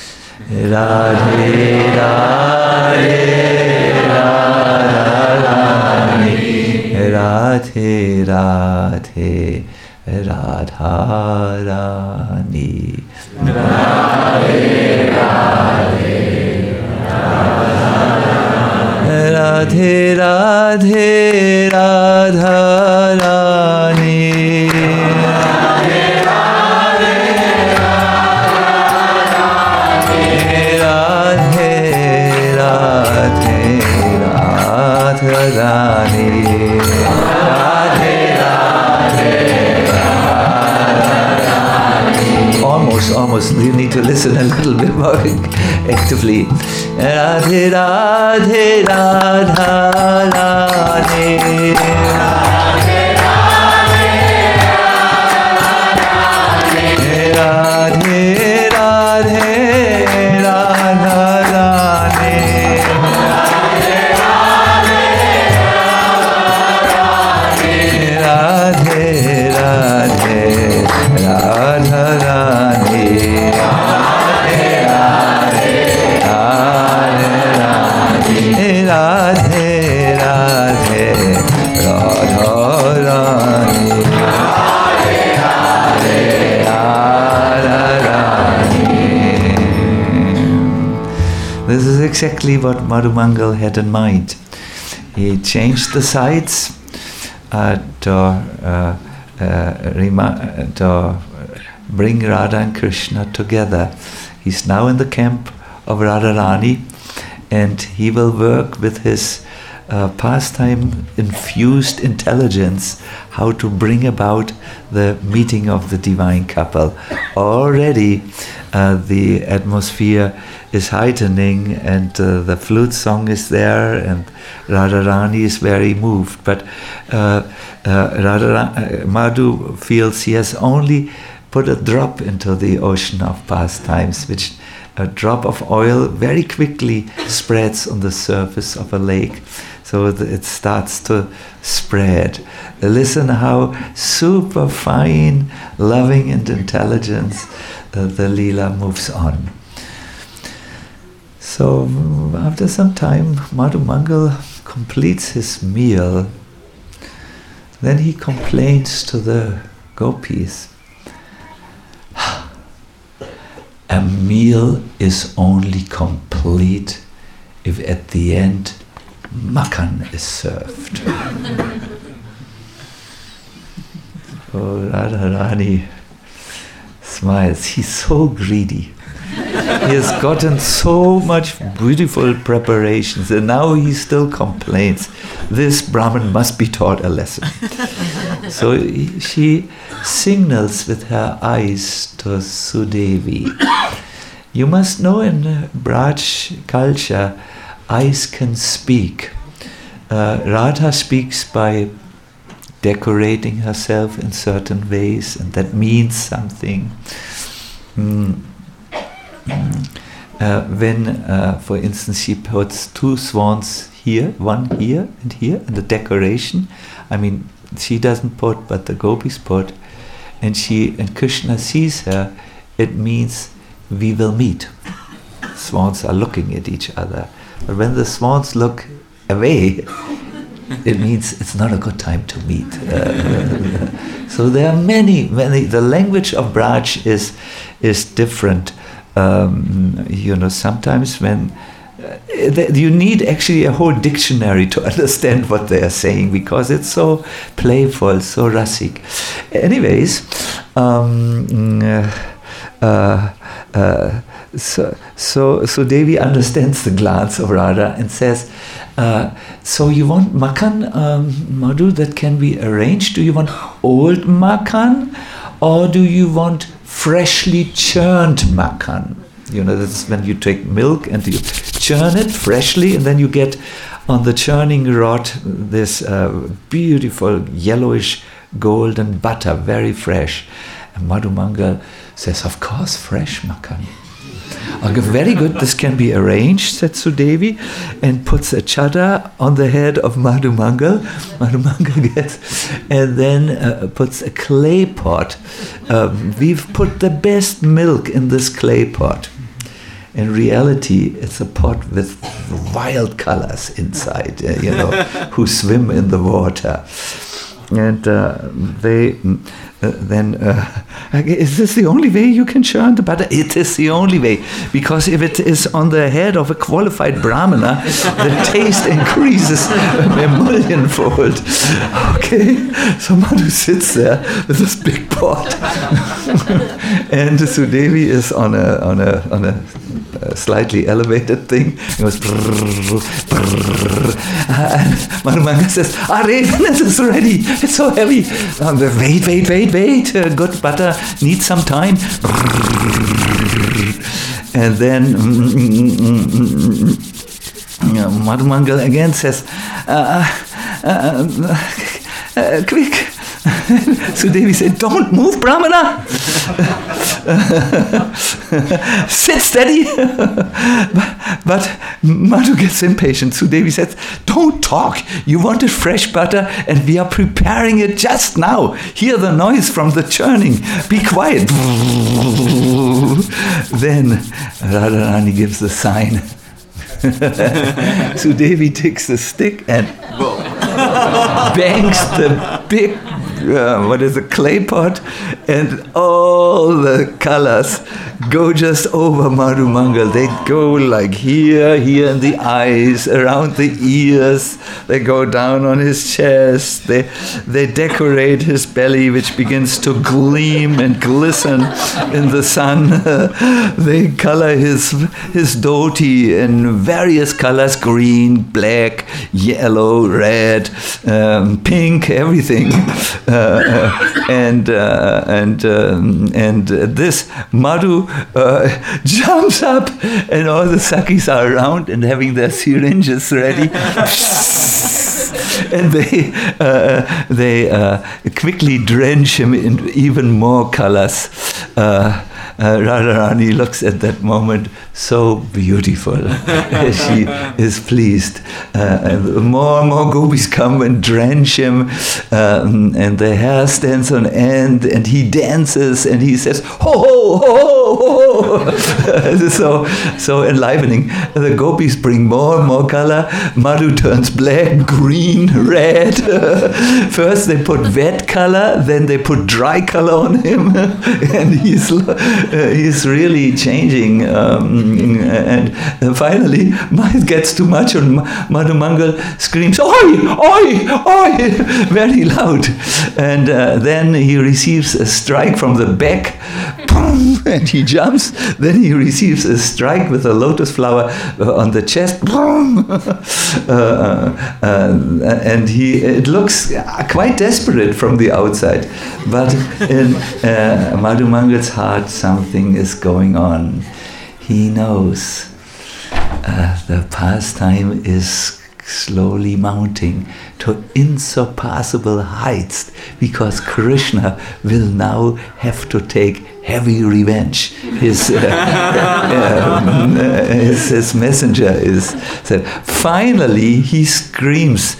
Radhe, Radhe, Radha Rani, Radhe, Radhe, Radha Rani, Radhe, Radhe, Radhe, Radhe, Radha Rani, Radhe, Radhe, Radhe, Radhe, Radha Rani, Radhe, Radhe, Radha Rani. Almost, almost. You need to listen a little bit more actively. Radhe, Radhe, Radha Rani, Radhe, Radhe, Radhe, Radhe, Radha Rani, Radhe, Radhe, Radhe, Radha Rani, Radhe, Radhe, Radhe, Radhe, Radha Rani, Radhe, Radhe, Radha Rani. This is exactly what Madhumangal had in mind. He changed the sides uh, to, uh, uh, rema- to bring Radha and Krishna together. He's now in the camp of Radharani, and he will work with his uh, pastime-infused intelligence how to bring about the meeting of the divine couple. Already uh, the atmosphere is heightening, and uh, the flute song is there, and Radharani is very moved. But uh, uh, Radharani, uh, Madhu feels he has only put a drop into the ocean of pastimes, which a drop of oil very quickly spreads on the surface of a lake. So it starts to spread. Listen how super fine, loving and intelligence uh, the Leela moves on. So after some time, Madhumangal completes his meal. Then he complains to the gopis, a meal is only complete if at the end makan is served. Oh, Radharani smiles. He's so greedy. He has gotten so much beautiful preparations, and now he still complains. This Brahmin must be taught a lesson. So he, she signals with her eyes to Sudevi. You must know, in uh, Braj culture, eyes can speak. Uh, Radha speaks by decorating herself in certain ways, and that means something. Mm. uh, when, uh, for instance, she puts two swans here, one here and here, and the decoration. I mean, she doesn't put, but the gopis put, and she and Krishna sees her. It means we will meet. Swans are looking at each other, but when the swans look away, it means it's not a good time to meet. Uh, so there are many, many. The language of Braj is is different. Um, you know, sometimes when uh, th- you need actually a whole dictionary to understand what they are saying, because it's so playful, so rasik. Anyways, um, uh, uh, uh, so so so Devi understands the glance of Radha and says, Uh, so you want makan, um, Madhu, that can be arranged? Do you want old makan, or do you want freshly churned makan? You know, that's when you take milk and you churn it freshly, and then you get on the churning rod this uh, beautiful yellowish golden butter, very fresh. And Madhu Mangal says, of course, fresh makan. Okay, very good, this can be arranged, said Sudevi, and puts a chadar on the head of Madhu Mangal. Madhu Mangal gets, and then uh, puts a clay pot. Um, we've put the best milk in this clay pot. In reality, it's a pot with wild colors inside, uh, you know, who swim in the water. And uh, they uh, then, uh, is this the only way you can churn the butter? It is the only way, because if it is on the head of a qualified brahmana, the taste increases a millionfold. Okay, so Madhu sits there with this big pot, and Sudevi is on a on a on a, a slightly elevated thing. It goes brrr, brrr, and Madhu Mangal says, "Ah, this is ready. It's so heavy. Um, wait, wait, wait, wait. Uh, good butter needs some time." And then uh, Madhu Mangal again says, uh, uh, uh, uh, "Quick." Sudevi said, "Don't move, Brahmana. Sit steady." but, but Madhu gets impatient. Sudevi says, "Don't talk. You wanted fresh butter, and we are preparing it just now. Hear the noise from the churning. Be quiet." Then Radharani gives the sign. Sudevi takes the stick and bangs the big, uh, what is a clay pot, and all the colors go just over Madhu Mangal. They go like here, here in the eyes, around the ears. They go down on his chest. They they decorate his belly, which begins to gleam and glisten in the sun. They color his his dhoti in various colors: green, black, yellow, red, um, pink, everything. Uh, uh, and uh, and um, and uh, this Madhu uh, jumps up, and all the Sakhis are around and having their syringes ready. And they uh, they uh, quickly drench him in even more colors. Uh, uh, Radharani looks at that moment so beautiful. She is pleased. Uh, and more and more gopis come and drench him, um, and the hair stands on end, and he dances, and he says, "Ho ho ho ho ho!" so so enlivening. The gopis bring more and more color. Madhu turns black, green, red. First they put wet color, then they put dry color on him, and he's uh, he's really changing. Um, and finally, it gets too much, and Madhu Mangal screams, "Oi, oi, oi!" very loud. And uh, then he receives a strike from the back, and he jumps. Then he receives a strike with a lotus flower on the chest, uh, uh, and he it looks quite desperate from the outside, but in uh, Madhu Mangal's heart something is going on. He knows uh, the pastime is slowly mounting to insurpassable heights, because Krishna will now have to take heavy revenge. His, uh, um, uh, his, his messenger is said. Finally, he screams,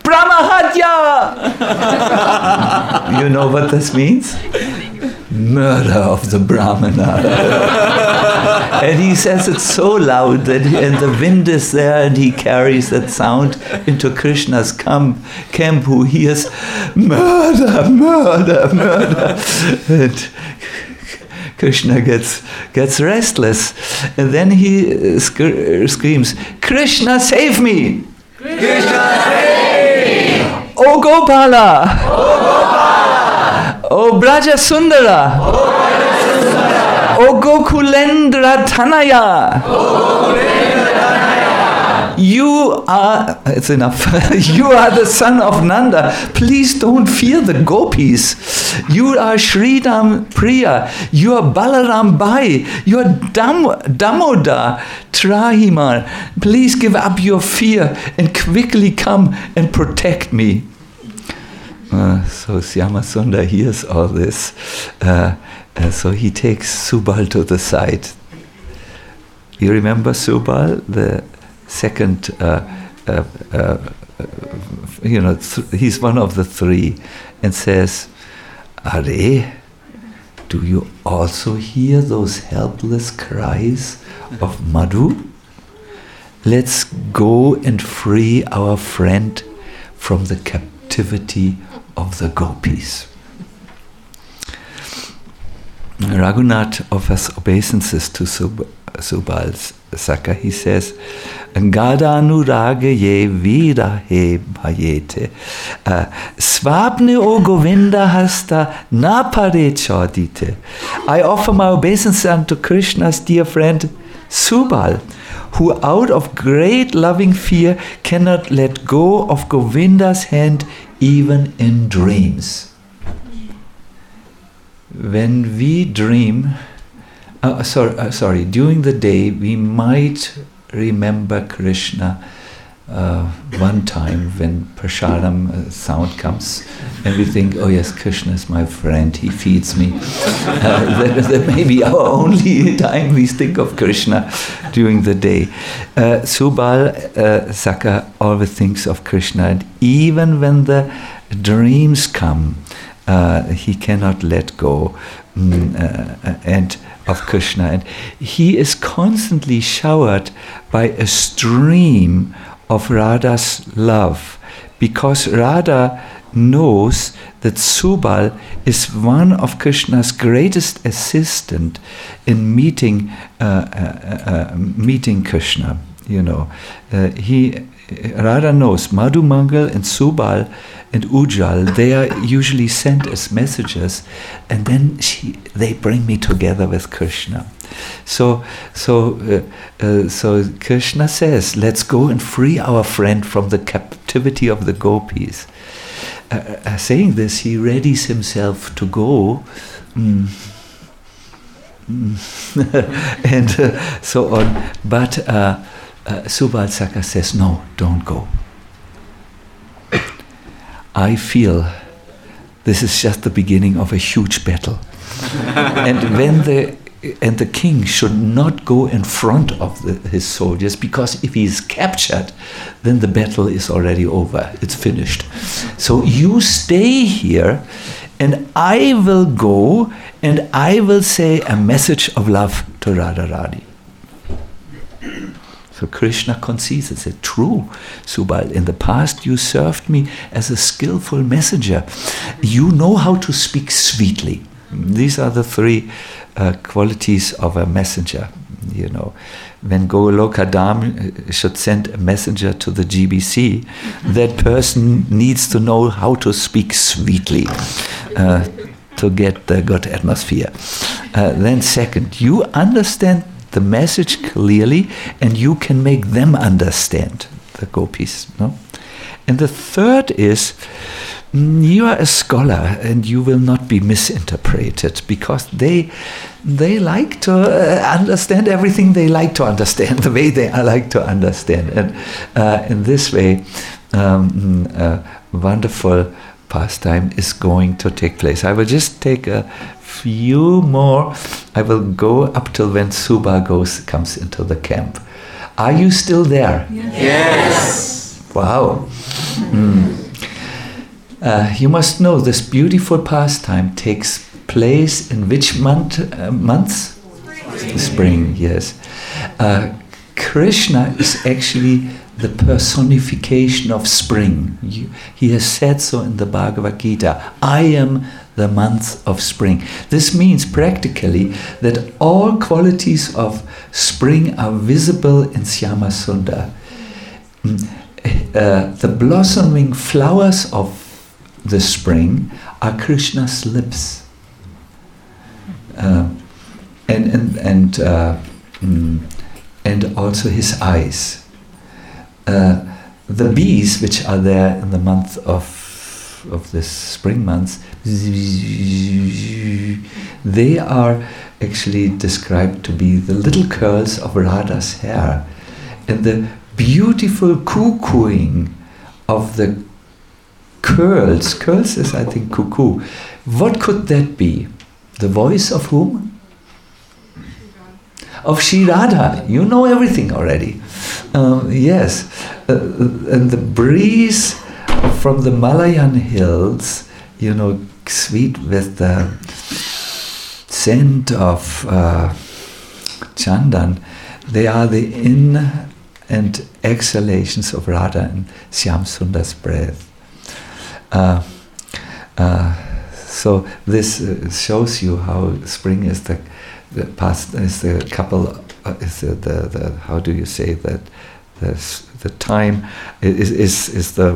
Brahmahadya! You know what this means? Murder of the Brahmana. And he says it so loud that, and the wind is there, and he carries that sound into Krishna's camp, camp who hears murder, murder, murder. And Krishna gets gets restless, and then he sc- screams, Krishna, save me! Krishna, save me! O Gopala! O Gopala! O Braja Sundara! O Braja Sundara! O Gokulendra Tanaya! O Gokulendra Tanaya! You are, it's enough, you are the son of Nanda. Please don't fear the gopis. You are Sridham Priya. You are Balaram Bai. You are Dam- Damodar Trahimar. Please give up your fear and quickly come and protect me. Uh, so Syamasundar hears all this. Uh, uh, so he takes Subal to the side. You remember Subal, the second, uh, uh, uh, you know, th- he's one of the three, and says, Are, do you also hear those helpless cries of Madhu? Let's go and free our friend from the captivity of the gopis. Raghunath offers obeisances to Sub- Subal Saka. He says, Gadanuragaye virahe bhayete Svapne o Govinda hasta napare chodite. I offer my obeisance unto Krishna's dear friend Subal, who out of great loving fear cannot let go of Govinda's hand even in dreams. When we dream, uh, sorry, uh, sorry, during the day we might remember Krishna uh, one time when Prasadam uh, sound comes, and we think, oh yes, Krishna is my friend, he feeds me. Uh, that, that may be our only time we think of Krishna during the day. Uh, Subal uh, Saka always thinks of Krishna, and even when the dreams come, uh, he cannot let go mm, uh, and of Krishna, and he is constantly showered by a stream of Radha's love, because Radha knows that Subal is one of Krishna's greatest assistant in meeting uh, uh, uh, meeting Krishna. You know, uh, he Radha knows Madhu Mangal and Subal and Ujjal, they are usually sent as messengers, and then she, they bring me together with Krishna. So, so, uh, uh, so Krishna says, "Let's go and free our friend from the captivity of the gopis." Uh, uh, saying this, he readies himself to go, mm. Mm. and uh, so on. But uh, uh, Subal Saka says, "No, don't go. I feel this is just the beginning of a huge battle, and when the and the king should not go in front of the, his soldiers, because if he is captured, then the battle is already over. It's finished. So you stay here, and I will go, and I will say a message of love to Radharani." So Krishna concedes and said, "True, Subal, in the past you served me as a skillful messenger. You know how to speak sweetly." These are the three uh, qualities of a messenger. You know, when Golokadam should send a messenger to the G B C, that person needs to know how to speak sweetly uh, to get the good atmosphere. Uh, then second, you understand the message clearly, and you can make them understand, the gopis. No? And the third is, you are a scholar and you will not be misinterpreted, because they they like to uh, understand everything they like to understand the way they like to understand, and uh, in this way um, a wonderful pastime is going to take place. I will just take a few more. I will go up till when Subal goes comes into the camp. Are you still there? Yes. Yes. Wow. Mm. Uh, you must know this beautiful pastime takes place in which month? Uh, months? Spring. Spring, yes. Uh, Krishna is actually the personification of spring. You, he has said so in the Bhagavad Gita. I am the month of spring. This means practically that all qualities of spring are visible in Syama Sundar. Uh, the blossoming flowers of the spring are Krishna's lips, uh, and and and uh, mm, and also his eyes. Uh, the bees, which are there in the month of of this spring months, they are actually described to be the little curls of Radha's hair, and the beautiful cuckooing of the curls. Curls is, I think, cuckoo. What could that be? The voice of whom? Of Shri Radha. You know everything already. Um, yes. Uh, and the breeze from the Malayan hills, you know, sweet with the scent of uh, Chandan, they are the in and exhalations of Radha and Syam Sundar's breath. Uh, uh, so this uh, shows you how spring is the, the past is the couple uh, is the, the, the how do you say that the the time is is is the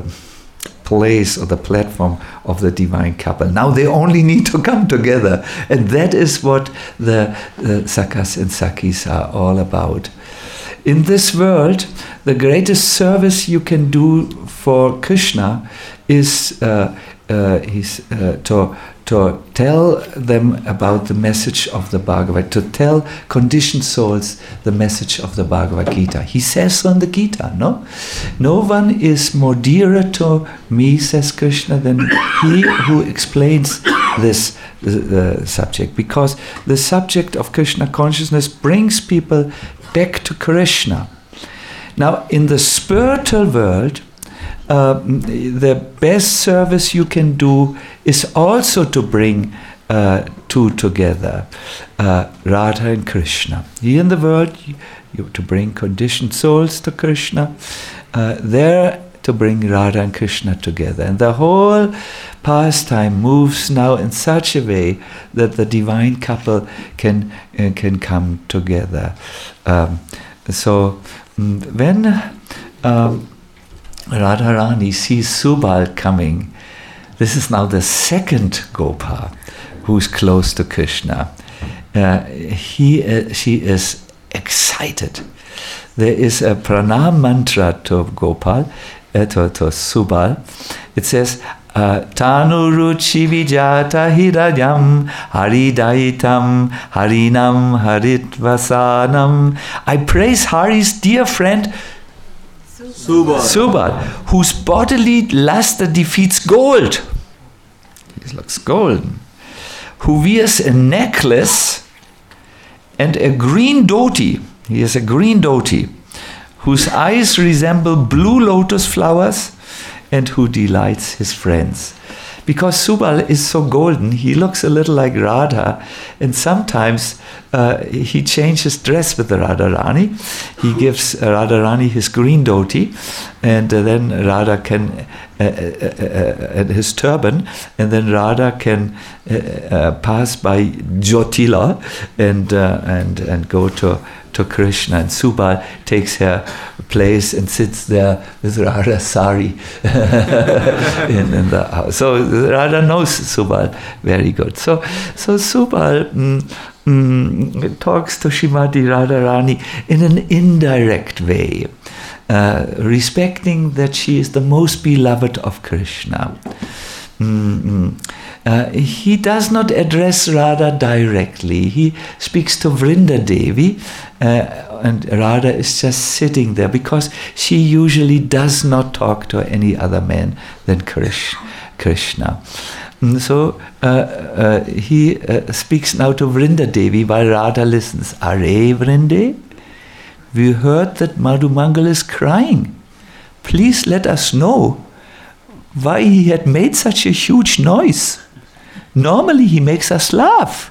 place or the platform of the divine couple. Now they only need to come together, and that is what the, the Sakhas and Sakhis are all about. In this world, the greatest service you can do for Krishna is uh, uh, he's, uh, to, to tell them about the message of the Bhagavad, to tell conditioned souls the message of the Bhagavad Gita. He says so in the Gita, no? No one is more dearer to me, says Krishna, than he who explains this uh, subject, because the subject of Krishna consciousness brings people back to Krishna. Now, in the spiritual world, uh, the best service you can do is also to bring uh, two together, uh, Radha and Krishna. Here in the world, you, you to bring conditioned souls to Krishna, uh, there to bring Radha and Krishna together. And the whole pastime moves now in such a way that the divine couple can uh, can come together. Um, so mm, when um, Radharani sees Subal coming, this is now the second Gopa who's close to Krishna. Uh, he uh, she is excited. There is a pranam mantra to Gopal, uh, to, to Subal. It says, Tanu ruchi vijata hirayam haridaitam harinam haritvasanam. I praise Hari's dear friend Subal, Subal, whose bodily luster defeats gold. He looks golden. Who wears a necklace and a green dhoti. He has a green dhoti, whose eyes resemble blue lotus flowers, and who delights his friends. Because Subal is so golden, he looks a little like Radha, and sometimes uh, he changes dress with the Radharani. He gives Radharani his green dhoti, and uh, then Radha can, uh, uh, uh, uh, his turban, and then Radha can uh, uh, pass by Jyotila and uh, and and go to to Krishna, and Subal takes her place and sits there with Radha Sari in, in the house. So Radha knows Subal very good. So so Subal mm, mm, talks to Shrimati Radharani in an indirect way, uh, respecting that she is the most beloved of Krishna. Mm-mm. Uh, he does not address Radha directly. He speaks to Vrinda Devi, uh, and Radha is just sitting there because she usually does not talk to any other man than Krish, Krishna. And so uh, uh, he uh, speaks now to Vrinda Devi while Radha listens. Are Vrinde? We heard that Madhumangal is crying. Please let us know why he had made such a huge noise. Normally he makes us laugh.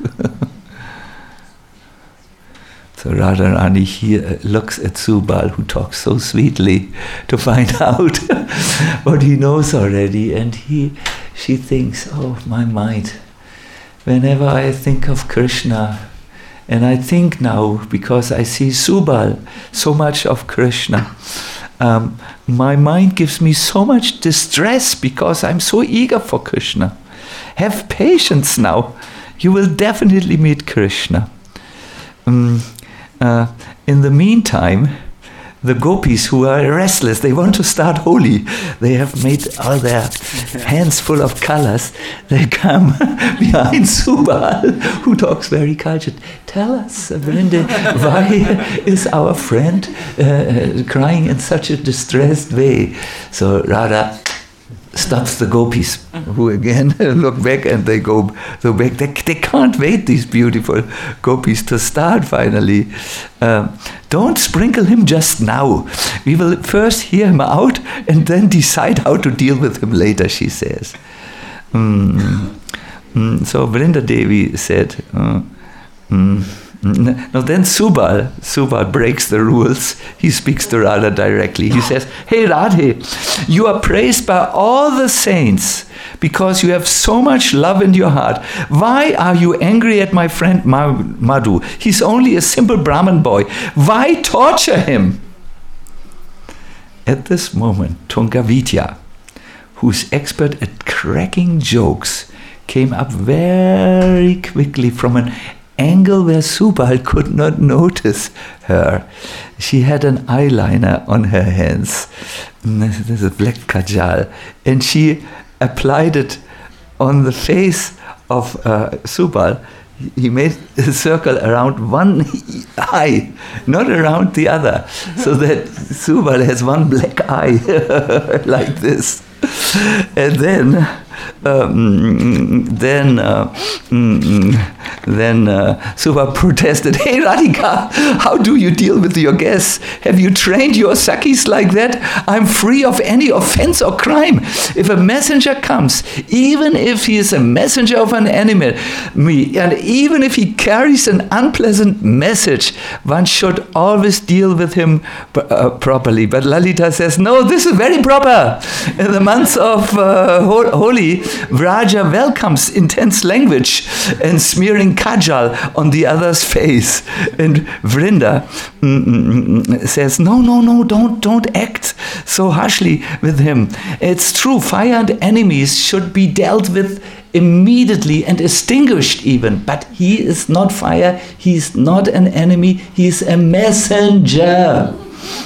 So Radharani here looks at Subal, who talks so sweetly, to find out what he knows already, and he, she thinks, oh, my mind, whenever I think of Krishna, and I think now, because I see Subal, so much of Krishna, um, my mind gives me so much distress because I'm so eager for Krishna. Have patience now. You will definitely meet Krishna. Um, uh, in the meantime, the gopis who are restless, they want to start Holi. They have made all their hands full of colors. They come behind Subal, who talks very cultured. Tell us, Vrinde, why is our friend uh, crying in such a distressed way? So Radha stops the gopis, who again look back and they go, go back. They, they can't wait, these beautiful gopis, to start finally. Um, don't sprinkle him just now. We will first hear him out and then decide how to deal with him later, she says. Mm. Mm. So Vrinda Devi said, uh, mm. No, then Subal, Subal breaks the rules. He speaks to Radha directly. He says, hey Radhe, you are praised by all the saints because you have so much love in your heart. Why are you angry at my friend Madhu? He's only a simple Brahmin boy. Why torture him? At this moment, Tungavidya, who's expert at cracking jokes, came up very quickly from an angle where Subal could not notice her. She had an eyeliner on her hands. There's a black kajal. And she applied it on the face of uh, Subal. He made a circle around one eye, not around the other, so that Subal has one black eye like this. And then Um, then uh, mm, then uh, Subal protested, hey Radhika, how do you deal with your guests? Have you trained your Sakhis like that? I'm free of any offense or crime. If a messenger comes, even if he is a messenger of an enemy, me, and even if he carries an unpleasant message, one should always deal with him uh, properly. But Lalita says, no, this is very proper. In the months of uh, Holi, Vraja welcomes intense language and smearing kajal on the other's face. And Vrinda mm, mm, says, no, no, no, don't, don't act so harshly with him. It's true, fire and enemies should be dealt with immediately and extinguished even. But he is not fire, he is not an enemy, he is a messenger.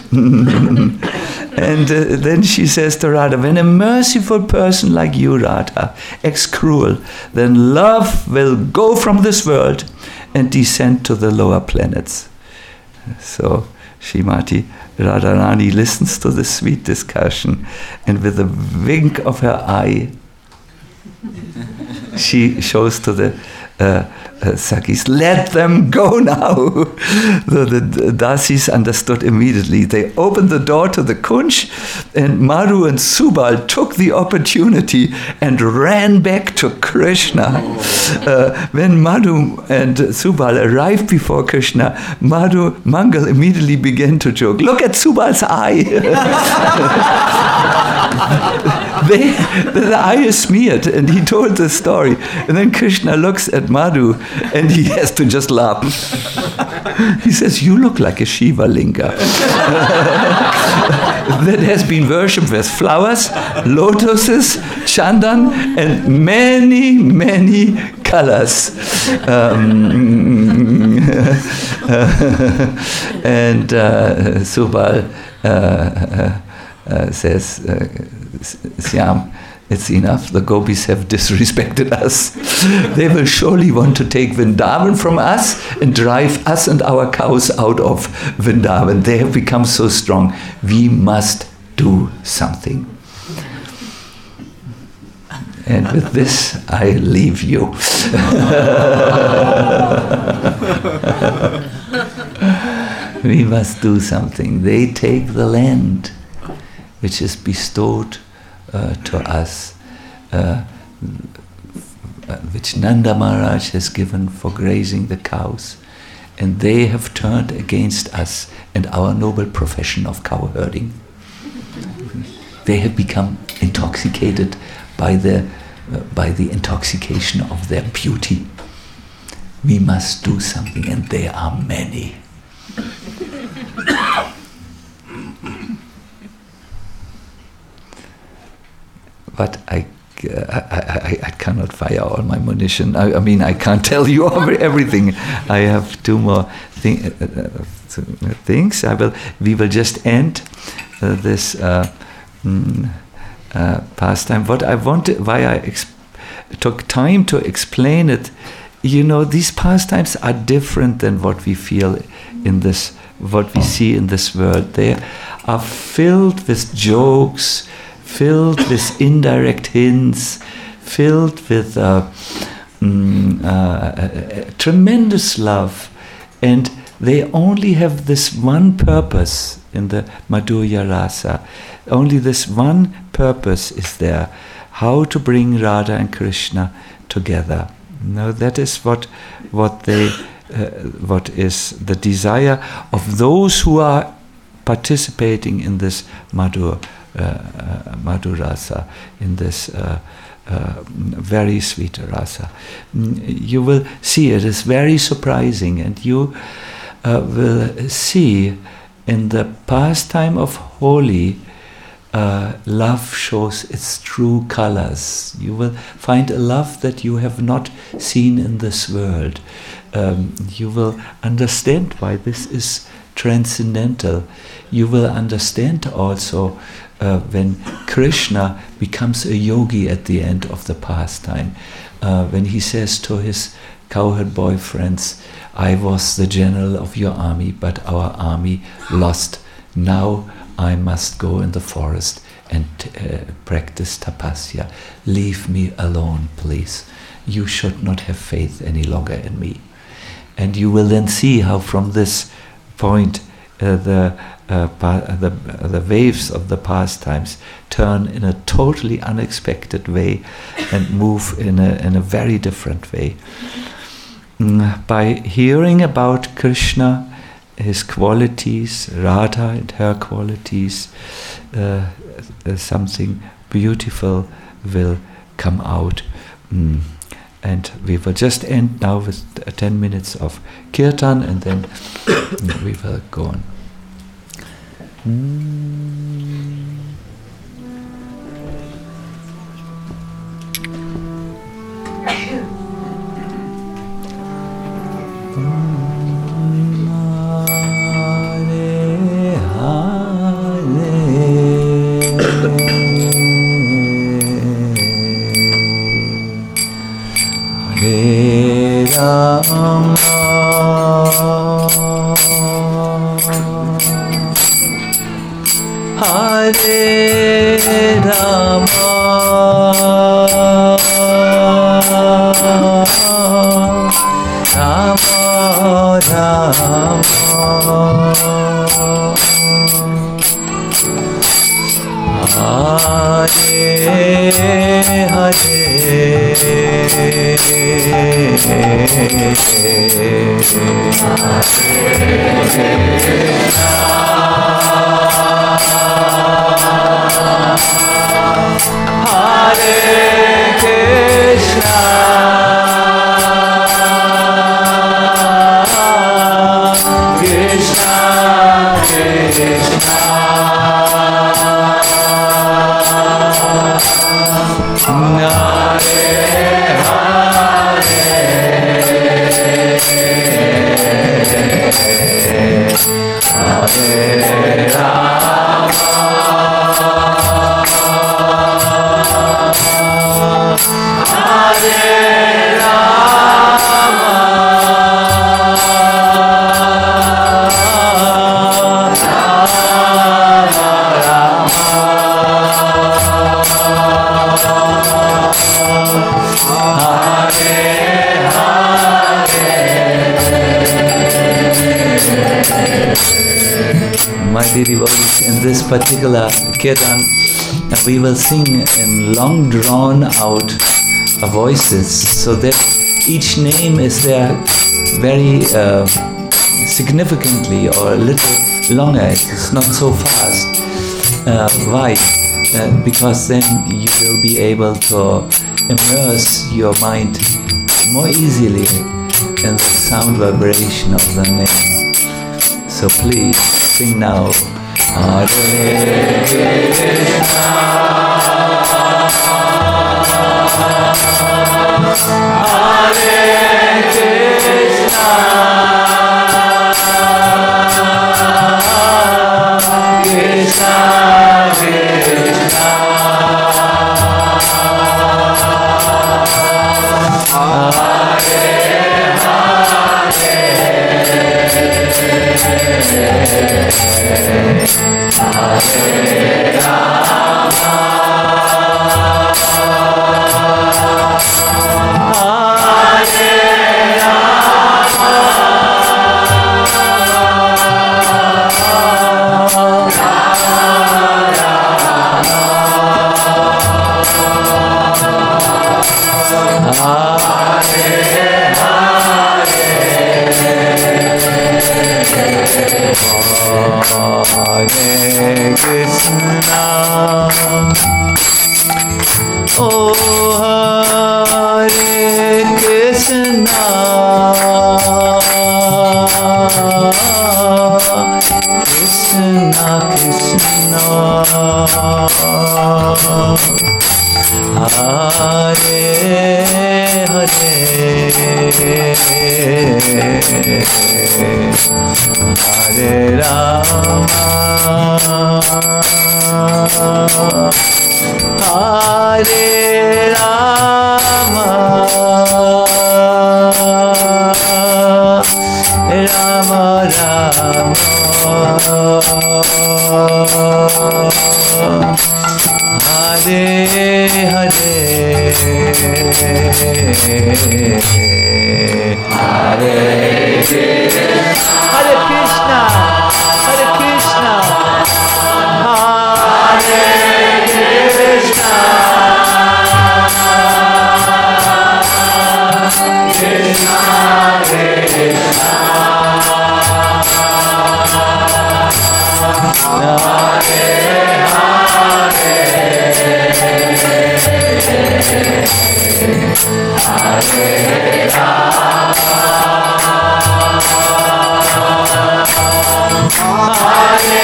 And uh, then she says to Radha, when a merciful person like you, Radha, acts cruel, then love will go from this world and descend to the lower planets. So Srimati Radharani listens to this sweet discussion, and with a wink of her eye, she shows to the uh, uh, Sakhis, let them go now. the, the, the Dasis understood immediately. They opened the door to the Kunj, and Madhu and Subal took the opportunity and ran back to Krishna. Uh, when Madhu and Subal arrived before Krishna, Madhu Mangal immediately began to joke. Look at Subal's eye. they, the, the eye is smeared, and he told the story. And then Krishna looks at Madhu, and he has to just laugh. He says, you look like a Shiva Linga that has been worshipped with flowers, lotuses, chandan, and many, many colors. Um, and uh, Subal uh, uh, uh, says, uh, Syam, it's enough. The gopis have disrespected us. They will surely want to take Vrindavan from us and drive us and our cows out of Vrindavan. They have become so strong. We must do something. And with this, I leave you. We must do something. They take the land which is bestowed uh, to us, uh, which Nanda Maharaj has given for grazing the cows, and they have turned against us and our noble profession of cow herding. They have become intoxicated by the uh, by the intoxication of their beauty. We must do something, and there are many. But I, uh, I, I, I cannot fire all my munition. I, I mean, I can't tell you everything. I have two more thing, uh, uh, things. I will. We will just end uh, this uh, mm, uh, pastime. What I wanted, why I exp- took time to explain it. You know, these pastimes are different than what we feel in this, what we see in this world. They are filled with jokes, filled with indirect hints, filled with uh, mm, uh, a, a tremendous love, and they only have this one purpose in the Madhurya Rasa. Only this one purpose is there: how to bring Radha and Krishna together. No, that is what what they uh, what is the desire of those who are participating in this Madhur uh, uh, Madhur Rasa, in this uh, uh, very sweet rasa. You will see it is very surprising, and you uh, will see in the pastime of Holi. Uh, love shows its true colors. You will find a love that you have not seen in this world. Um, you will understand why this is transcendental. You will understand also uh, when Krishna becomes a yogi at the end of the pastime, uh, when he says to his cowherd boyfriends, "I was the general of your army, but our army lost. Now I must go in the forest and uh, practice tapasya. Leave me alone, please. You should not have faith any longer in me." And you will then see how from this point uh, the, uh, pa- the the waves of the pastimes turn in a totally unexpected way and move in a in a very different way. Mm, by hearing about Krishna, his qualities, Radha and her qualities, uh, uh, something beautiful will come out. Mm. And we will just end now with uh, ten minutes of kirtan, and then we will go on. Mm. Hare Rama, Hare Rama, Rama Rama, Hare Hare, Hare Krishna, Krishna Krishna, Hare Hare Rama, the devotees in this particular kirtan, uh, we will sing in long drawn out uh, voices, so that each name is there very uh, significantly or a little longer. It's not so fast. Uh, why? Uh, because then you will be able to immerse your mind more easily in the sound vibration of the name. So please sing now. Hare Krishna, Hare Krishna, Krishna Krishna, Hare Rama, Hare Rama, Hare Krishna, oh Hare Krishna, Krishna Krishna, Hare Hare, Hare Rama, Hare Rama, Rama Rama, Hare Hare, Hare Hare Krishna, Hare Krishna, Hare Krishna, Krishna Krishna, Hare Hare, Hare Rama, Hare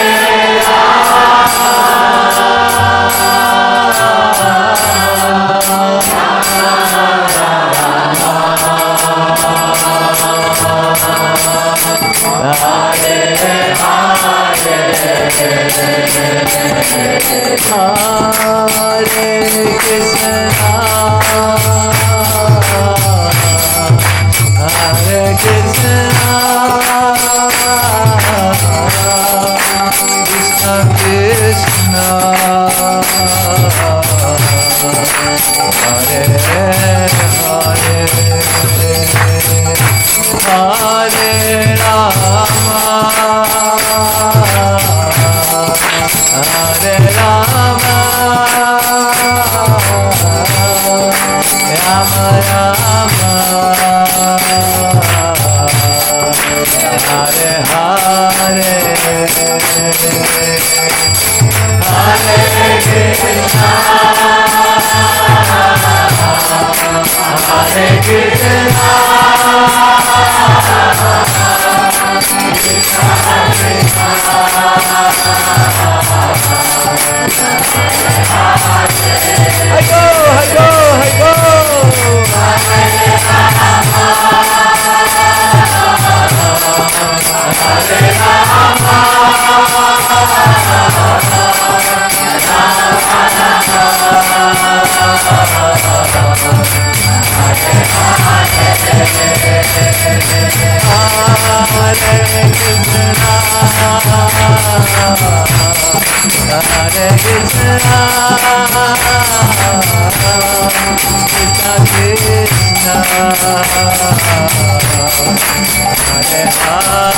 Krishna, Hare Krishna, Krishna Krishna, Hare Hare, Hare Rama, Hare Rama, Rama Rama, Hare Hare, Hare Krishna, Hare Krishna, Krishna Krishna, I go, I go, I go. Hare Rama, Hare Rama, Hare Krishna, Krishna Krishna, Hare Hare,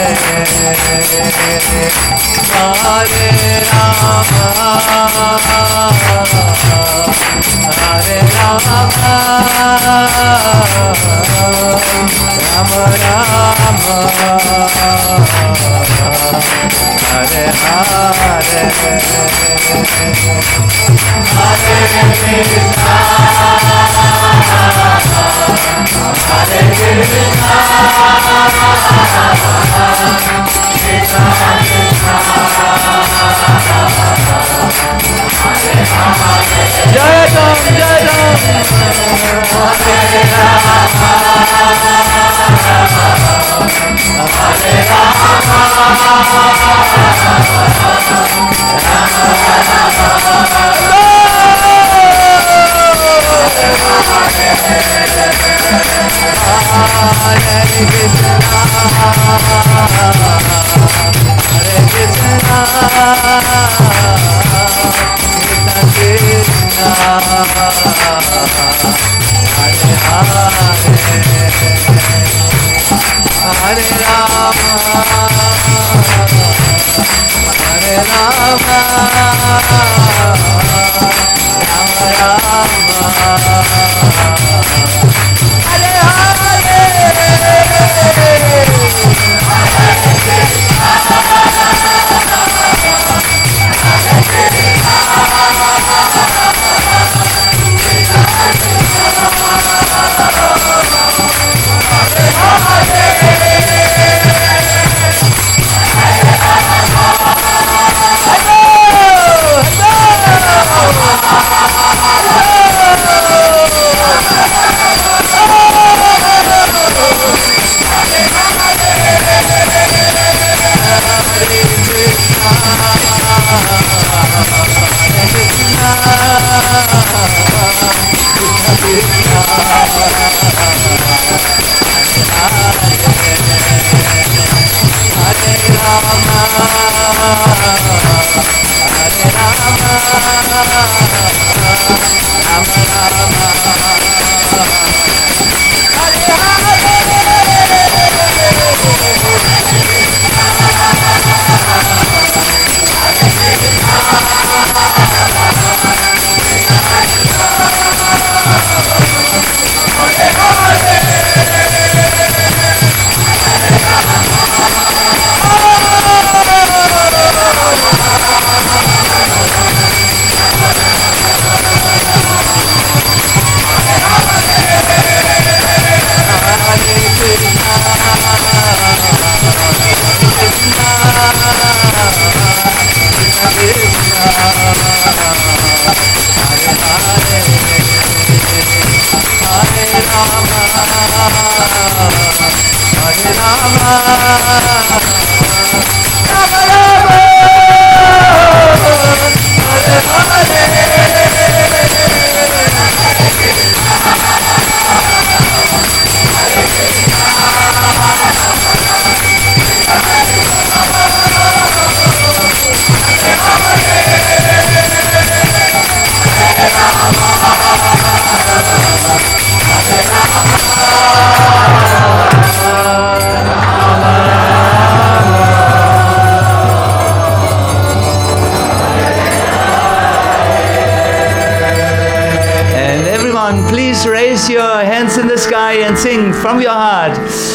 Please raise your hands in the sky and sing from your heart.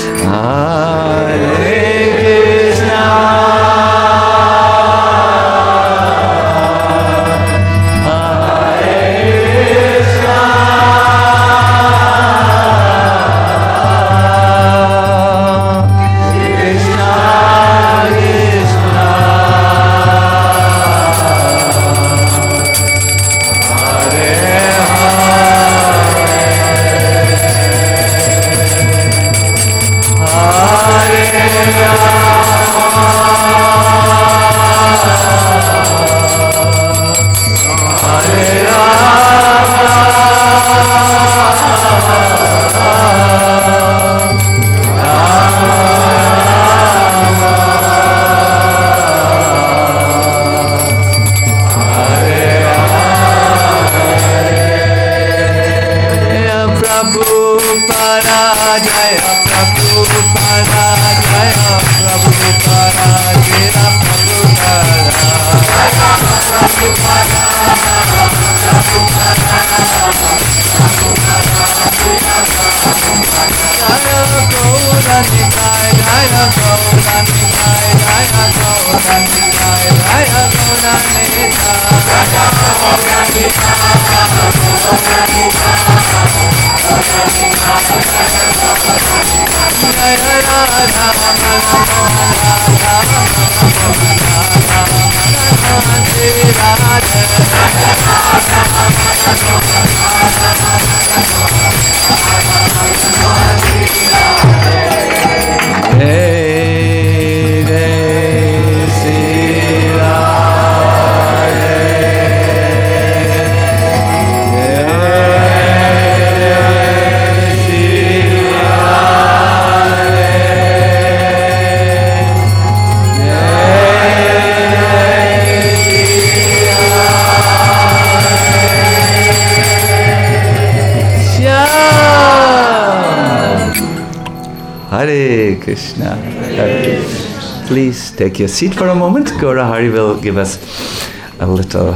Hare Krishna. Ah Hare Krishna. Hare. Please take your seat for a moment. Gaura Hari will give us a little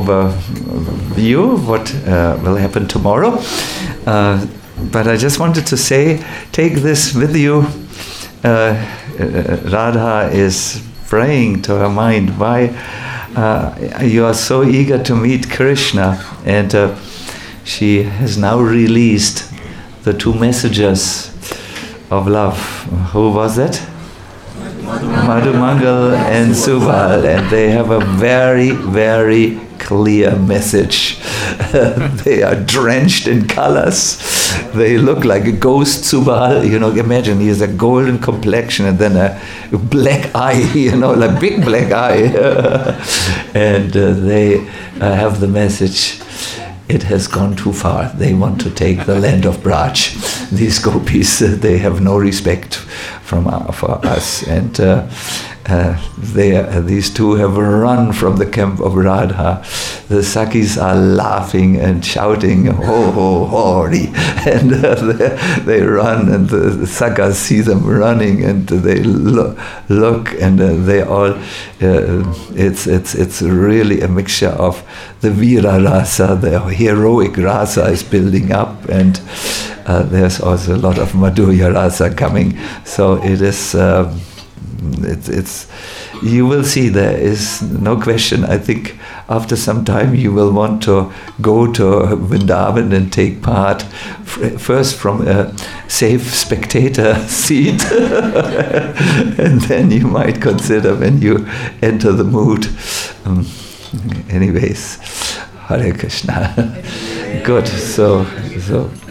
overview of what uh, will happen tomorrow. Uh, but I just wanted to say, take this with you. Uh, Radha is praying to her mind why uh, you are so eager to meet Krishna, and uh, she has now released the two messengers of love. Who was that? Madhu Mangal and Subal, and they have a very, very clear message. They are drenched in colors. They look like a ghost. Subal, you know, imagine he has a golden complexion and then a black eye, you know, like big black eye. And uh, they uh, have the message, it has gone too far. They want to take the land of Braj. These gopis, uh, they have no respect from uh, for us, and uh, uh, they, uh, these two have run from the camp of Radha. The Sakis are laughing and shouting, ho ho hori, and uh, they, they run, and the, the Sakas see them running, and they lo- look, and uh, they all. Uh, it's it's it's really a mixture of the Vira rasa, the heroic rasa is building up, and uh, there's also a lot of Madhurya rasa coming. So it is. Uh, it's it's. You will see there is no question. I think after some time you will want to go to Vrindavan and take part f- first from a safe spectator seat, and then you might consider when you enter the mood. Um, anyways, Hare Krishna. Good. So so.